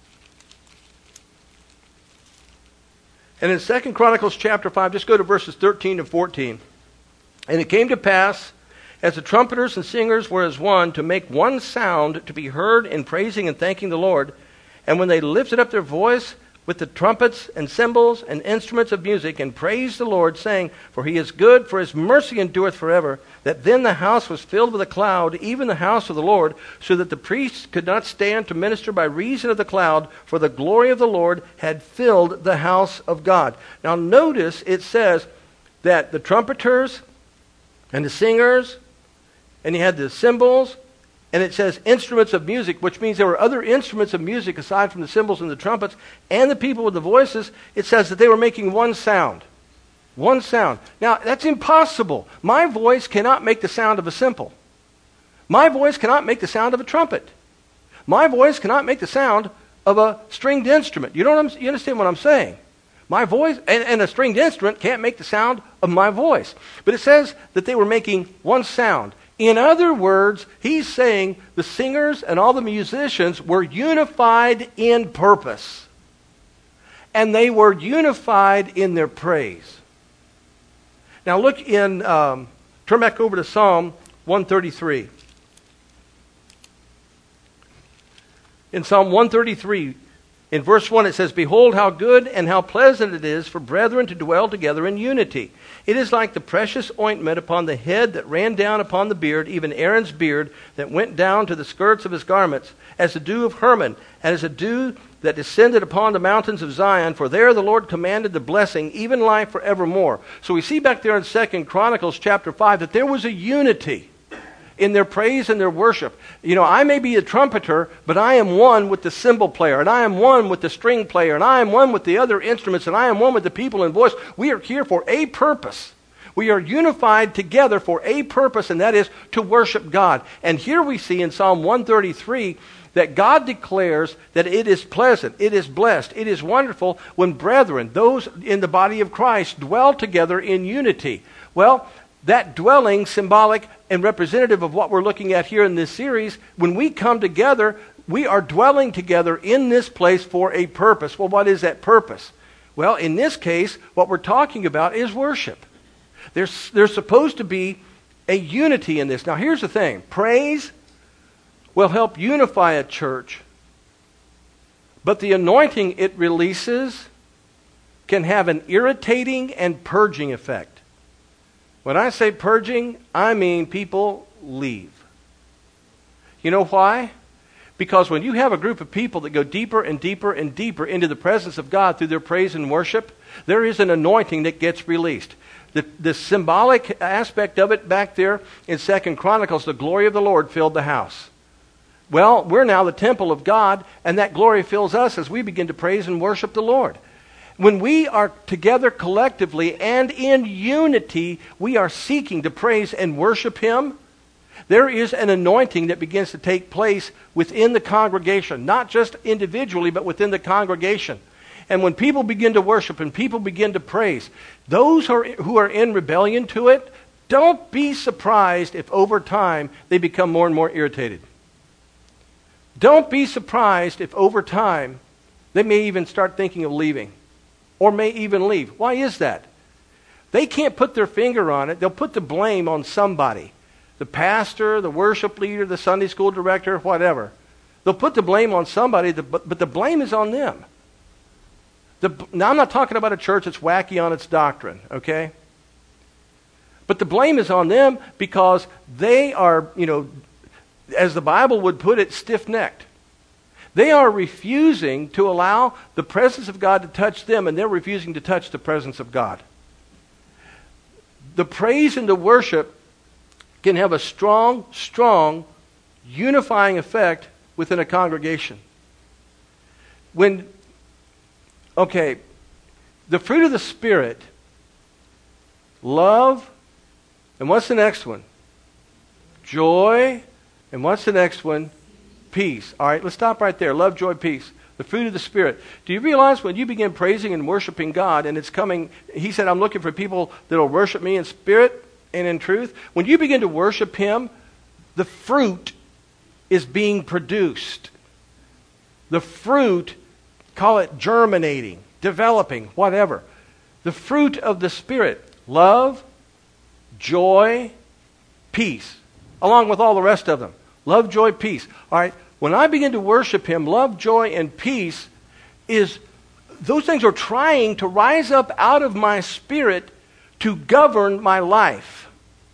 And in Second Chronicles chapter five, just go to verses thirteen and fourteen. And it came to pass, as the trumpeters and singers were as one, to make one sound to be heard in praising and thanking the Lord. And when they lifted up their voice with the trumpets and cymbals and instruments of music, and praised the Lord, saying, For he is good, for his mercy endureth forever, that then the house was filled with a cloud, even the house of the Lord, so that the priests could not stand to minister by reason of the cloud, for the glory of the Lord had filled the house of God. Now notice it says that the trumpeters and the singers, and you had the cymbals, and it says instruments of music, which means there were other instruments of music aside from the cymbals and the trumpets, and the people with the voices. It says that they were making one sound. One sound. Now, that's impossible. My voice cannot make the sound of a cymbal. My voice cannot make the sound of a trumpet. My voice cannot make the sound of a stringed instrument. You know what I'm, you understand what I'm saying? My voice, and, and a stringed instrument can't make the sound of my voice. But it says that they were making one sound. In other words, he's saying the singers and all the musicians were unified in purpose. And they were unified in their praise. Now look in, um, turn back over to Psalm one thirty-three. In Psalm one thirty-three, in verse one, it says, Behold how good and how pleasant it is for brethren to dwell together in unity. It is like the precious ointment upon the head that ran down upon the beard, even Aaron's beard, that went down to the skirts of his garments, as the dew of Hermon, and as a dew that descended upon the mountains of Zion. For there the Lord commanded the blessing, even life forevermore. So we see back there in Second Chronicles chapter five that there was a unity in their praise and their worship. You know, I may be a trumpeter, but I am one with the cymbal player, and I am one with the string player, and I am one with the other instruments, and I am one with the people in voice. We are here for a purpose. We are unified together for a purpose, and that is to worship God. And here we see in Psalm one thirty-three that God declares that it is pleasant, it is blessed, it is wonderful when brethren, those in the body of Christ, dwell together in unity. Well, that dwelling, symbolic and representative of what we're looking at here in this series, when we come together, we are dwelling together in this place for a purpose. Well, what is that purpose? Well, in this case, what we're talking about is worship. There's, there's supposed to be a unity in this. Now, here's the thing. Praise will help unify a church, but the anointing it releases can have an irritating and purging effect. When I say purging, I mean people leave. You know why? Because when you have a group of people that go deeper and deeper and deeper into the presence of God through their praise and worship, there is an anointing that gets released. The, the symbolic aspect of it back there in Second Chronicles, the glory of the Lord filled the house. Well, we're now the temple of God, and that glory fills us as we begin to praise and worship the Lord. When we are together collectively and in unity, we are seeking to praise and worship Him. There is an anointing that begins to take place within the congregation, not just individually, but within the congregation. And when people begin to worship and people begin to praise, those who are, who are in rebellion to it, don't be surprised if over time they become more and more irritated. Don't be surprised if over time they may even start thinking of leaving. Or may even leave. Why is that? They can't put their finger on it. They'll put the blame on somebody. The pastor, the worship leader, the Sunday school director, whatever. They'll put the blame on somebody, but the blame is on them. The, now, I'm not talking about a church that's wacky on its doctrine, okay? But the blame is on them because they are, you know, as the Bible would put it, stiff-necked. They are refusing to allow the presence of God to touch them, and they're refusing to touch the presence of God. The praise and the worship can have a strong, strong, unifying effect within a congregation. When, okay, the fruit of the Spirit love, and what's the next one? Joy, and what's the next one? Peace. All right, let's stop right there. Love, joy, peace. The fruit of the Spirit. Do you realize when you begin praising and worshiping God, and it's coming, he said, I'm looking for people that will worship me in spirit and in truth. When you begin to worship him, the fruit is being produced. The fruit, call it germinating, developing, whatever. The fruit of the Spirit. Love, joy, peace. Along with all the rest of them. Love, joy, peace. All right. When I begin to worship him, love, joy, and peace is, those things are trying to rise up out of my spirit to govern my life.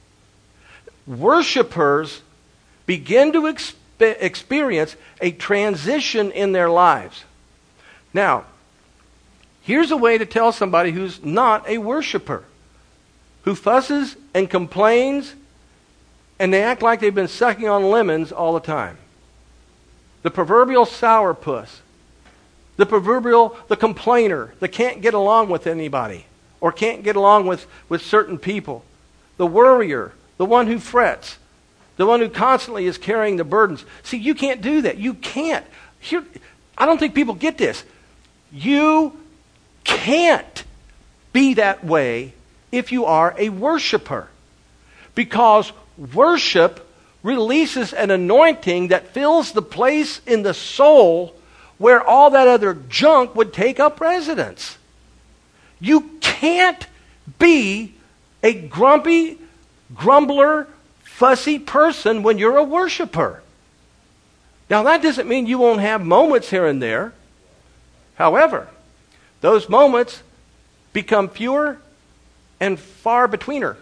Worshipers begin to exp- experience a transition in their lives. Now, here's a way to tell somebody who's not a worshiper, who fusses and complains, and they act like they've been sucking on lemons all the time. The proverbial sourpuss. The proverbial, the complainer that can't get along with anybody or can't get along with, with certain people. The worrier, the one who frets, the one who constantly is carrying the burdens. See, you can't do that. You can't. Here, I don't think people get this. You can't be that way if you are a worshiper. Because worship releases an anointing that fills the place in the soul where all that other junk would take up residence. You can't be a grumpy, grumbler, fussy person when you're a worshiper. Now, that doesn't mean you won't have moments here and there. However, those moments become fewer and far betweener.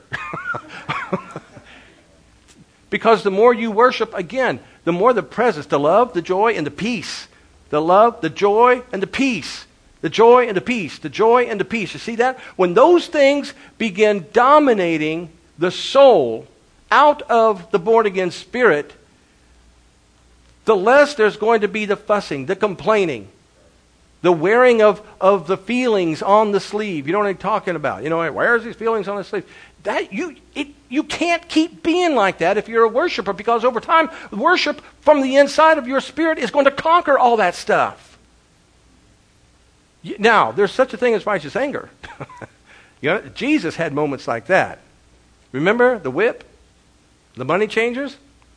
Because the more you worship, again, the more the presence, the love, the joy, and the peace. The love, the joy, and the peace. The joy and the peace. The joy and the peace. You see that? When those things begin dominating the soul out of the born-again spirit, the less there's going to be the fussing, the complaining, the wearing of, of the feelings on the sleeve. You know what I'm talking about? You know, where's these feelings on the sleeve? That you it, you can't keep being like that if you're a worshiper, because over time, worship from the inside of your spirit is going to conquer all that stuff. Now, there's such a thing as righteous anger. You know, Jesus had moments like that. Remember the whip? The money changers?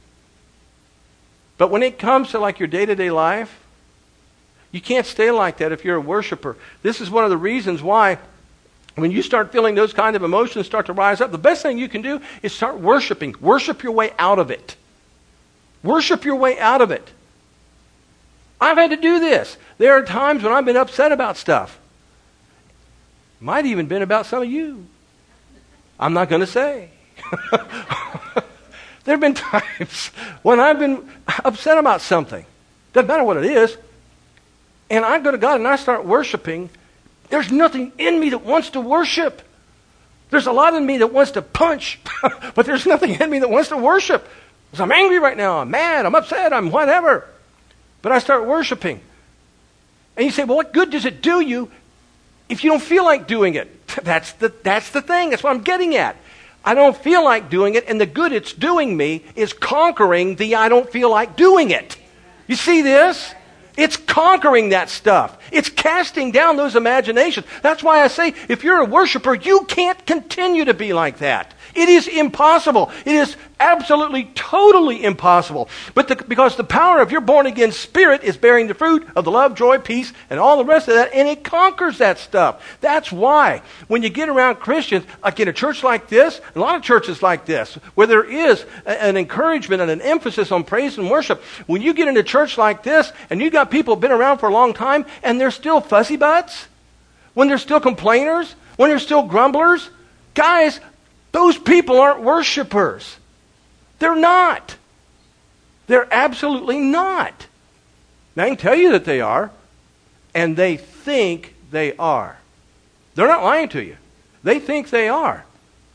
But when it comes to like your day-to-day life, you can't stay like that if you're a worshiper. This is one of the reasons why when you start feeling those kind of emotions start to rise up, the best thing you can do is start worshiping. Worship your way out of it. Worship your way out of it. I've had to do this. There are times when I've been upset about stuff. Might even been about some of you. I'm not going to say. There have been times when I've been upset about something. Doesn't matter what it is. And I go to God and I start worshiping. There's nothing in me that wants to worship. There's a lot in me that wants to punch. But there's nothing in me that wants to worship. Because I'm angry right now. I'm mad. I'm upset. I'm whatever. But I start worshiping. And you say, well, what good does it do you if you don't feel like doing it? That's the, that's the thing. That's what I'm getting at. I don't feel like doing it, and the good it's doing me is conquering the I don't feel like doing it. You see this? It's conquering that stuff. It's casting down those imaginations. That's why I say, if you're a worshiper, you can't continue to be like that. It is impossible. It is absolutely, totally impossible. But the, because the power of your born-again spirit is bearing the fruit of the love, joy, peace, and all the rest of that, and it conquers that stuff. That's why when you get around Christians, like in a church like this, a lot of churches like this, where there is a, an encouragement and an emphasis on praise and worship, when you get into a church like this, and you got people who've been around for a long time, and they're still fussy butts, when they're still complainers, when they're still grumblers, guys, those people aren't worshipers. They're not. They're absolutely not. Now, I can tell you that they are, and they think they are. They're not lying to you. They think they are.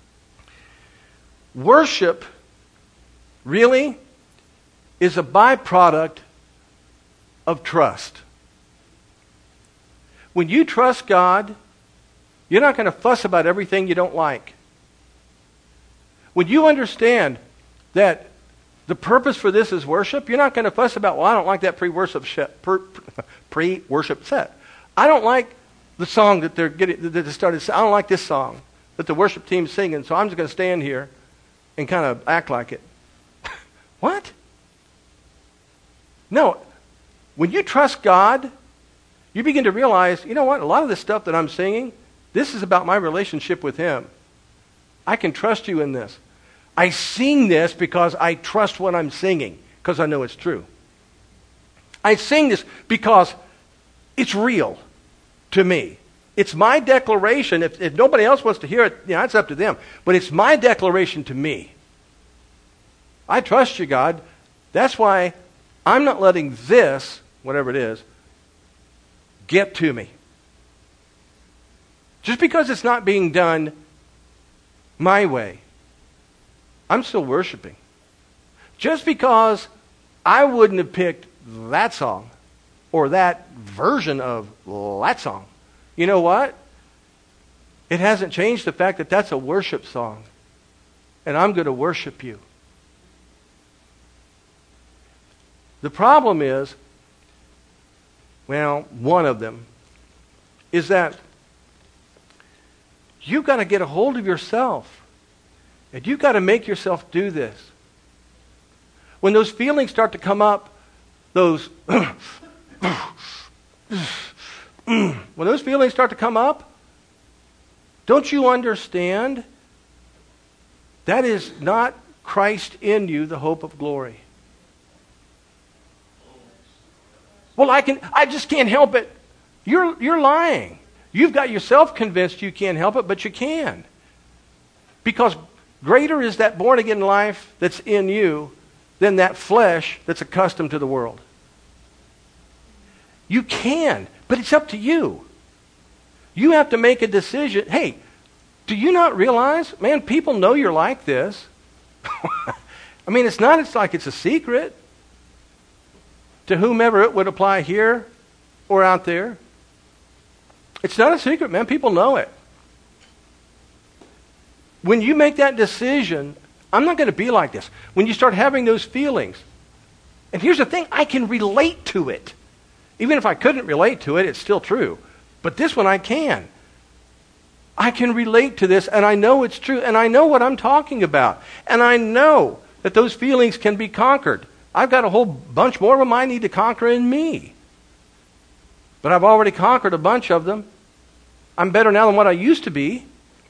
Worship really is a byproduct of trust. When you trust God, you're not going to fuss about everything you don't like. When you understand that the purpose for this is worship, you're not going to fuss about, well, I don't like that pre-worship set, pre-worship set. I don't like the song that they're getting, that they started. I don't like this song that the worship team's singing, so I'm just going to stand here and kind of act like it. What? No. When you trust God, you begin to realize, you know what? A lot of this stuff that I'm singing, this is about my relationship with Him. I can trust you in this. I sing this because I trust what I'm singing, because I know it's true. I sing this because it's real to me. It's my declaration. If, if nobody else wants to hear it, you know, it's up to them. But it's my declaration to me. I trust you, God. That's why I'm not letting this, whatever it is, get to me. Just because it's not being done my way, I'm still worshiping. Just because I wouldn't have picked that song or that version of that song, you know what? It hasn't changed the fact that that's a worship song. And I'm going to worship you. The problem is, well, one of them, is that you've got to get a hold of yourself. And you've got to make yourself do this. When those feelings start to come up, those when those feelings start to come up, don't you understand? That is not Christ in you, the hope of glory. Well, I can I just can't help it. You're you're lying. You've got yourself convinced you can't help it, but you can. Because greater is that born-again life that's in you than that flesh that's accustomed to the world. You can, but it's up to you. You have to make a decision. Hey, do you not realize, man, people know you're like this. I mean, it's not it's like it's a secret to whomever it would apply here or out there. It's not a secret, man. People know it. When you make that decision, I'm not going to be like this. When you start having those feelings, and here's the thing, I can relate to it. Even if I couldn't relate to it, it's still true. But this one I can. I can relate to this, and I know it's true, and I know what I'm talking about. And I know that those feelings can be conquered. I've got a whole bunch more of them I need to conquer in me. But I've already conquered a bunch of them. I'm better now than what I used to be.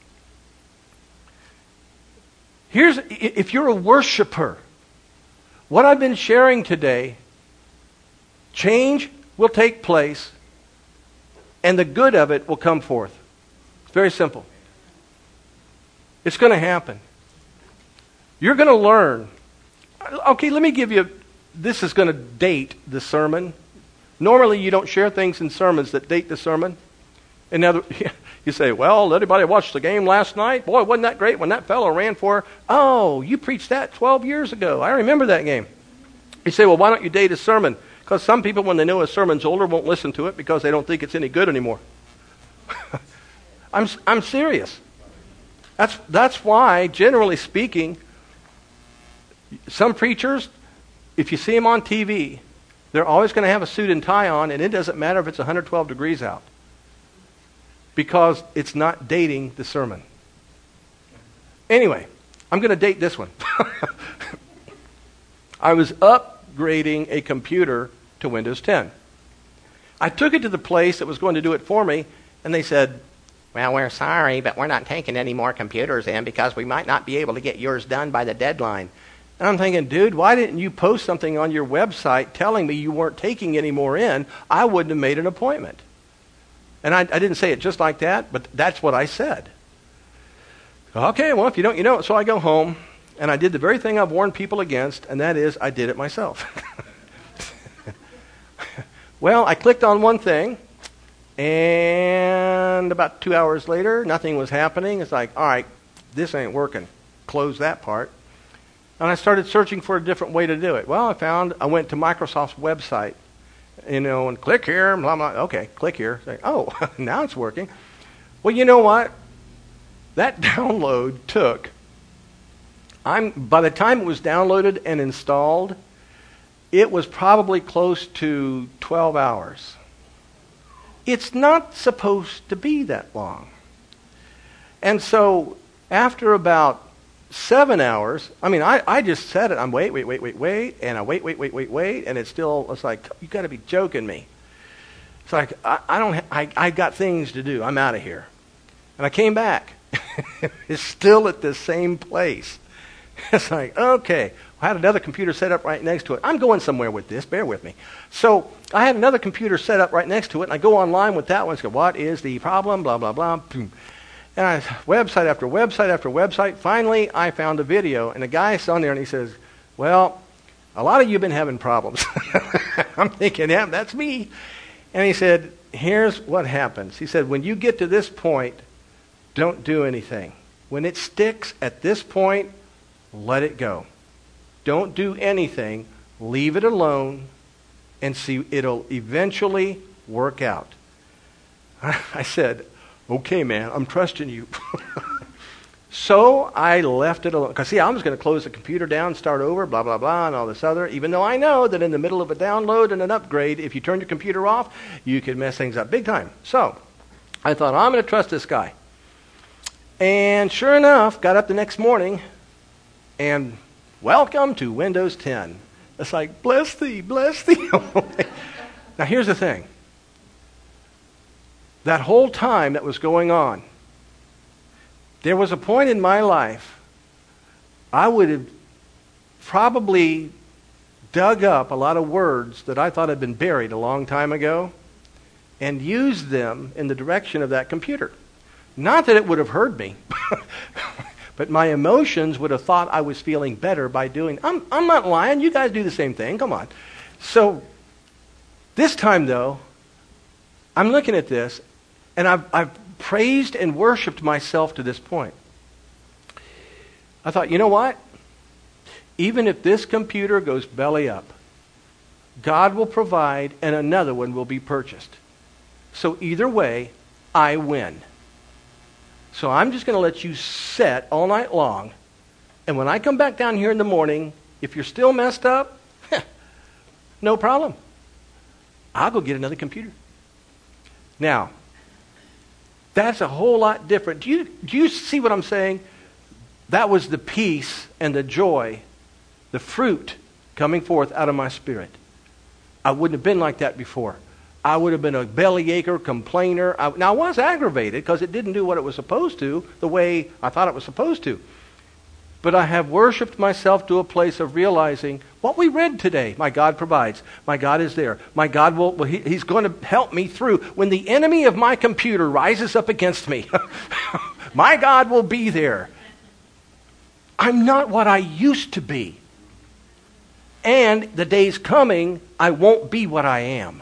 Here's, if you're a worshiper, what I've been sharing today, change will take place, and the good of it will come forth. It's very simple. It's going to happen. You're going to learn. Okay, let me give you, this is going to date the sermon. Normally you don't share things in sermons that date the sermon. And now you say, well, anybody watch the game last night? Boy, wasn't that great when that fellow ran for, oh, you preached that twelve years ago. I remember that game. You say, well, why don't you date a sermon? Because some people, when they know a sermon's older, won't listen to it because they don't think it's any good anymore. I'm I'm serious. That's that's why, generally speaking, some preachers, if you see them on T V, they're always going to have a suit and tie on, and it doesn't matter if it's one hundred twelve degrees out. Because it's not dating the sermon. Anyway, I'm going to date this one. I was upgrading a computer to Windows ten. I took it to the place that was going to do it for me, and they said, well, we're sorry, but we're not taking any more computers in because we might not be able to get yours done by the deadline. And I'm thinking, dude, why didn't you post something on your website telling me you weren't taking any more in? I wouldn't have made an appointment. And I, I didn't say it just like that, but that's what I said. Okay, well, if you don't, you know. So I go home, and I did the very thing I've warned people against, and that is I did it myself. Well, I clicked on one thing, and about two hours later, nothing was happening. It's like, all right, this ain't working. Close that part. And I started searching for a different way to do it. Well, I found, I went to Microsoft's website, you know, and click here, blah, blah. Okay, click here. Say, oh, now it's working. Well, you know what? That download took I'm by the time it was downloaded and installed, it was probably close to twelve hours. It's not supposed to be that long. And so after about seven hours, I mean, I, I just said it. I'm wait, wait, wait, wait, wait, and I wait, wait, wait, wait, wait, and it's still, it's like, you got to be joking me. It's like, I, I don't, ha- I, I got things to do. I'm out of here. And I came back. It's still at the same place. It's like, okay. I had another computer set up right next to it. I'm going somewhere with this. Bear with me. So I had another computer set up right next to it, and I go online with that one. I go, what is the problem? Blah, blah, blah. Boom. And I, website after website after website. Finally, I found a video, and the guy's on there, and he says, well, a lot of you have been having problems. I'm thinking, yeah, that's me. And he said, here's what happens. He said, when you get to this point, don't do anything. When it sticks at this point, let it go. Don't do anything. Leave it alone and see it'll eventually work out. I said, okay, man, I'm trusting you. So I left it alone. Because, see, I was going to close the computer down, start over, blah, blah, blah, and all this other, even though I know that in the middle of a download and an upgrade, if you turn your computer off, you could mess things up big time. So I thought, I'm going to trust this guy. And sure enough, got up the next morning, and welcome to Windows ten. It's like, bless thee, bless thee. Now, here's the thing. That whole time that was going on, there was a point in my life I would have probably dug up a lot of words that I thought had been buried a long time ago and used them in the direction of that computer. Not that it would have hurt me, but my emotions would have thought I was feeling better by doing. I'm, I'm not lying. You guys do the same thing. Come on. So this time, though, I'm looking at this, and I've, I've praised and worshiped myself to this point. I thought, you know what? Even if this computer goes belly up, God will provide and another one will be purchased. So either way, I win. So I'm just going to let you set all night long. And when I come back down here in the morning, if you're still messed up, no problem. I'll go get another computer. Now, that's a whole lot different. Do you, do you see what I'm saying? That was the peace and the joy, the fruit coming forth out of my spirit. I wouldn't have been like that before. I would have been a bellyacher, complainer. I, now, I was aggravated because it didn't do what it was supposed to, the way I thought it was supposed to. But I have worshiped myself to a place of realizing what we read today. My God provides. My God is there. My God will, well, he, He's going to help me through. When the enemy of my computer rises up against me, my God will be there. I'm not what I used to be. And the day's coming, I won't be what I am.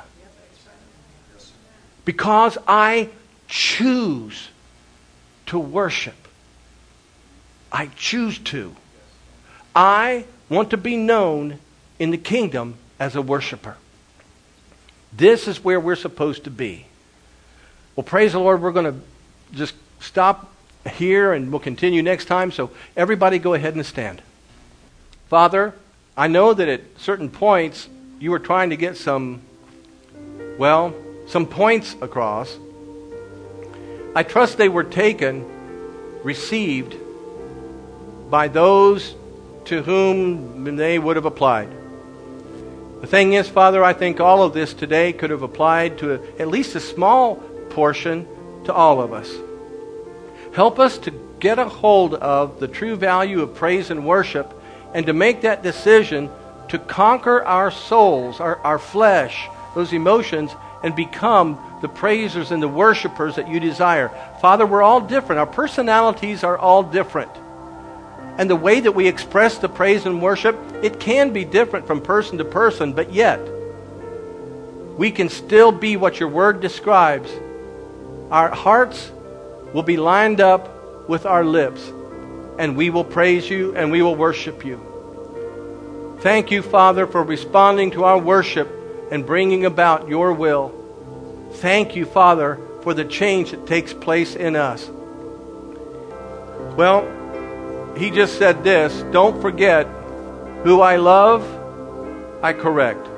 Because I choose to worship. I choose to. I want to be known in the kingdom as a worshiper. This is where we're supposed to be. Well, praise the Lord, we're going to just stop here and we'll continue next time. So everybody go ahead and stand. Father, I know that at certain points you were trying to get some, well, some points across. I trust they were taken, received by those to whom they would have applied. The thing is, Father, I think all of this today could have applied to a, at least a small portion to all of us. Help us to get a hold of the true value of praise and worship and to make that decision to conquer our souls, our, our flesh, those emotions, and become the praisers and the worshipers that you desire. Father, we're all different. Our personalities are all different. And the way that we express the praise and worship, it can be different from person to person, but yet we can still be what your word describes. Our hearts will be lined up with our lips, and we will praise you and we will worship you. Thank you, Father, for responding to our worship and bringing about your will. Thank you, Father, for the change that takes place in us. Well, he just said this, don't forget, who I love, I correct.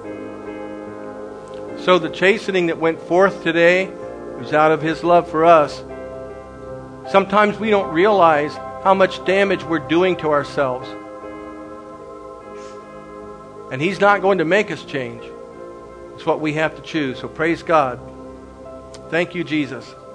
So the chastening that went forth today was out of his love for us. Sometimes we don't realize how much damage we're doing to ourselves. And he's not going to make us change. It's what we have to choose. So praise God. Thank you, Jesus.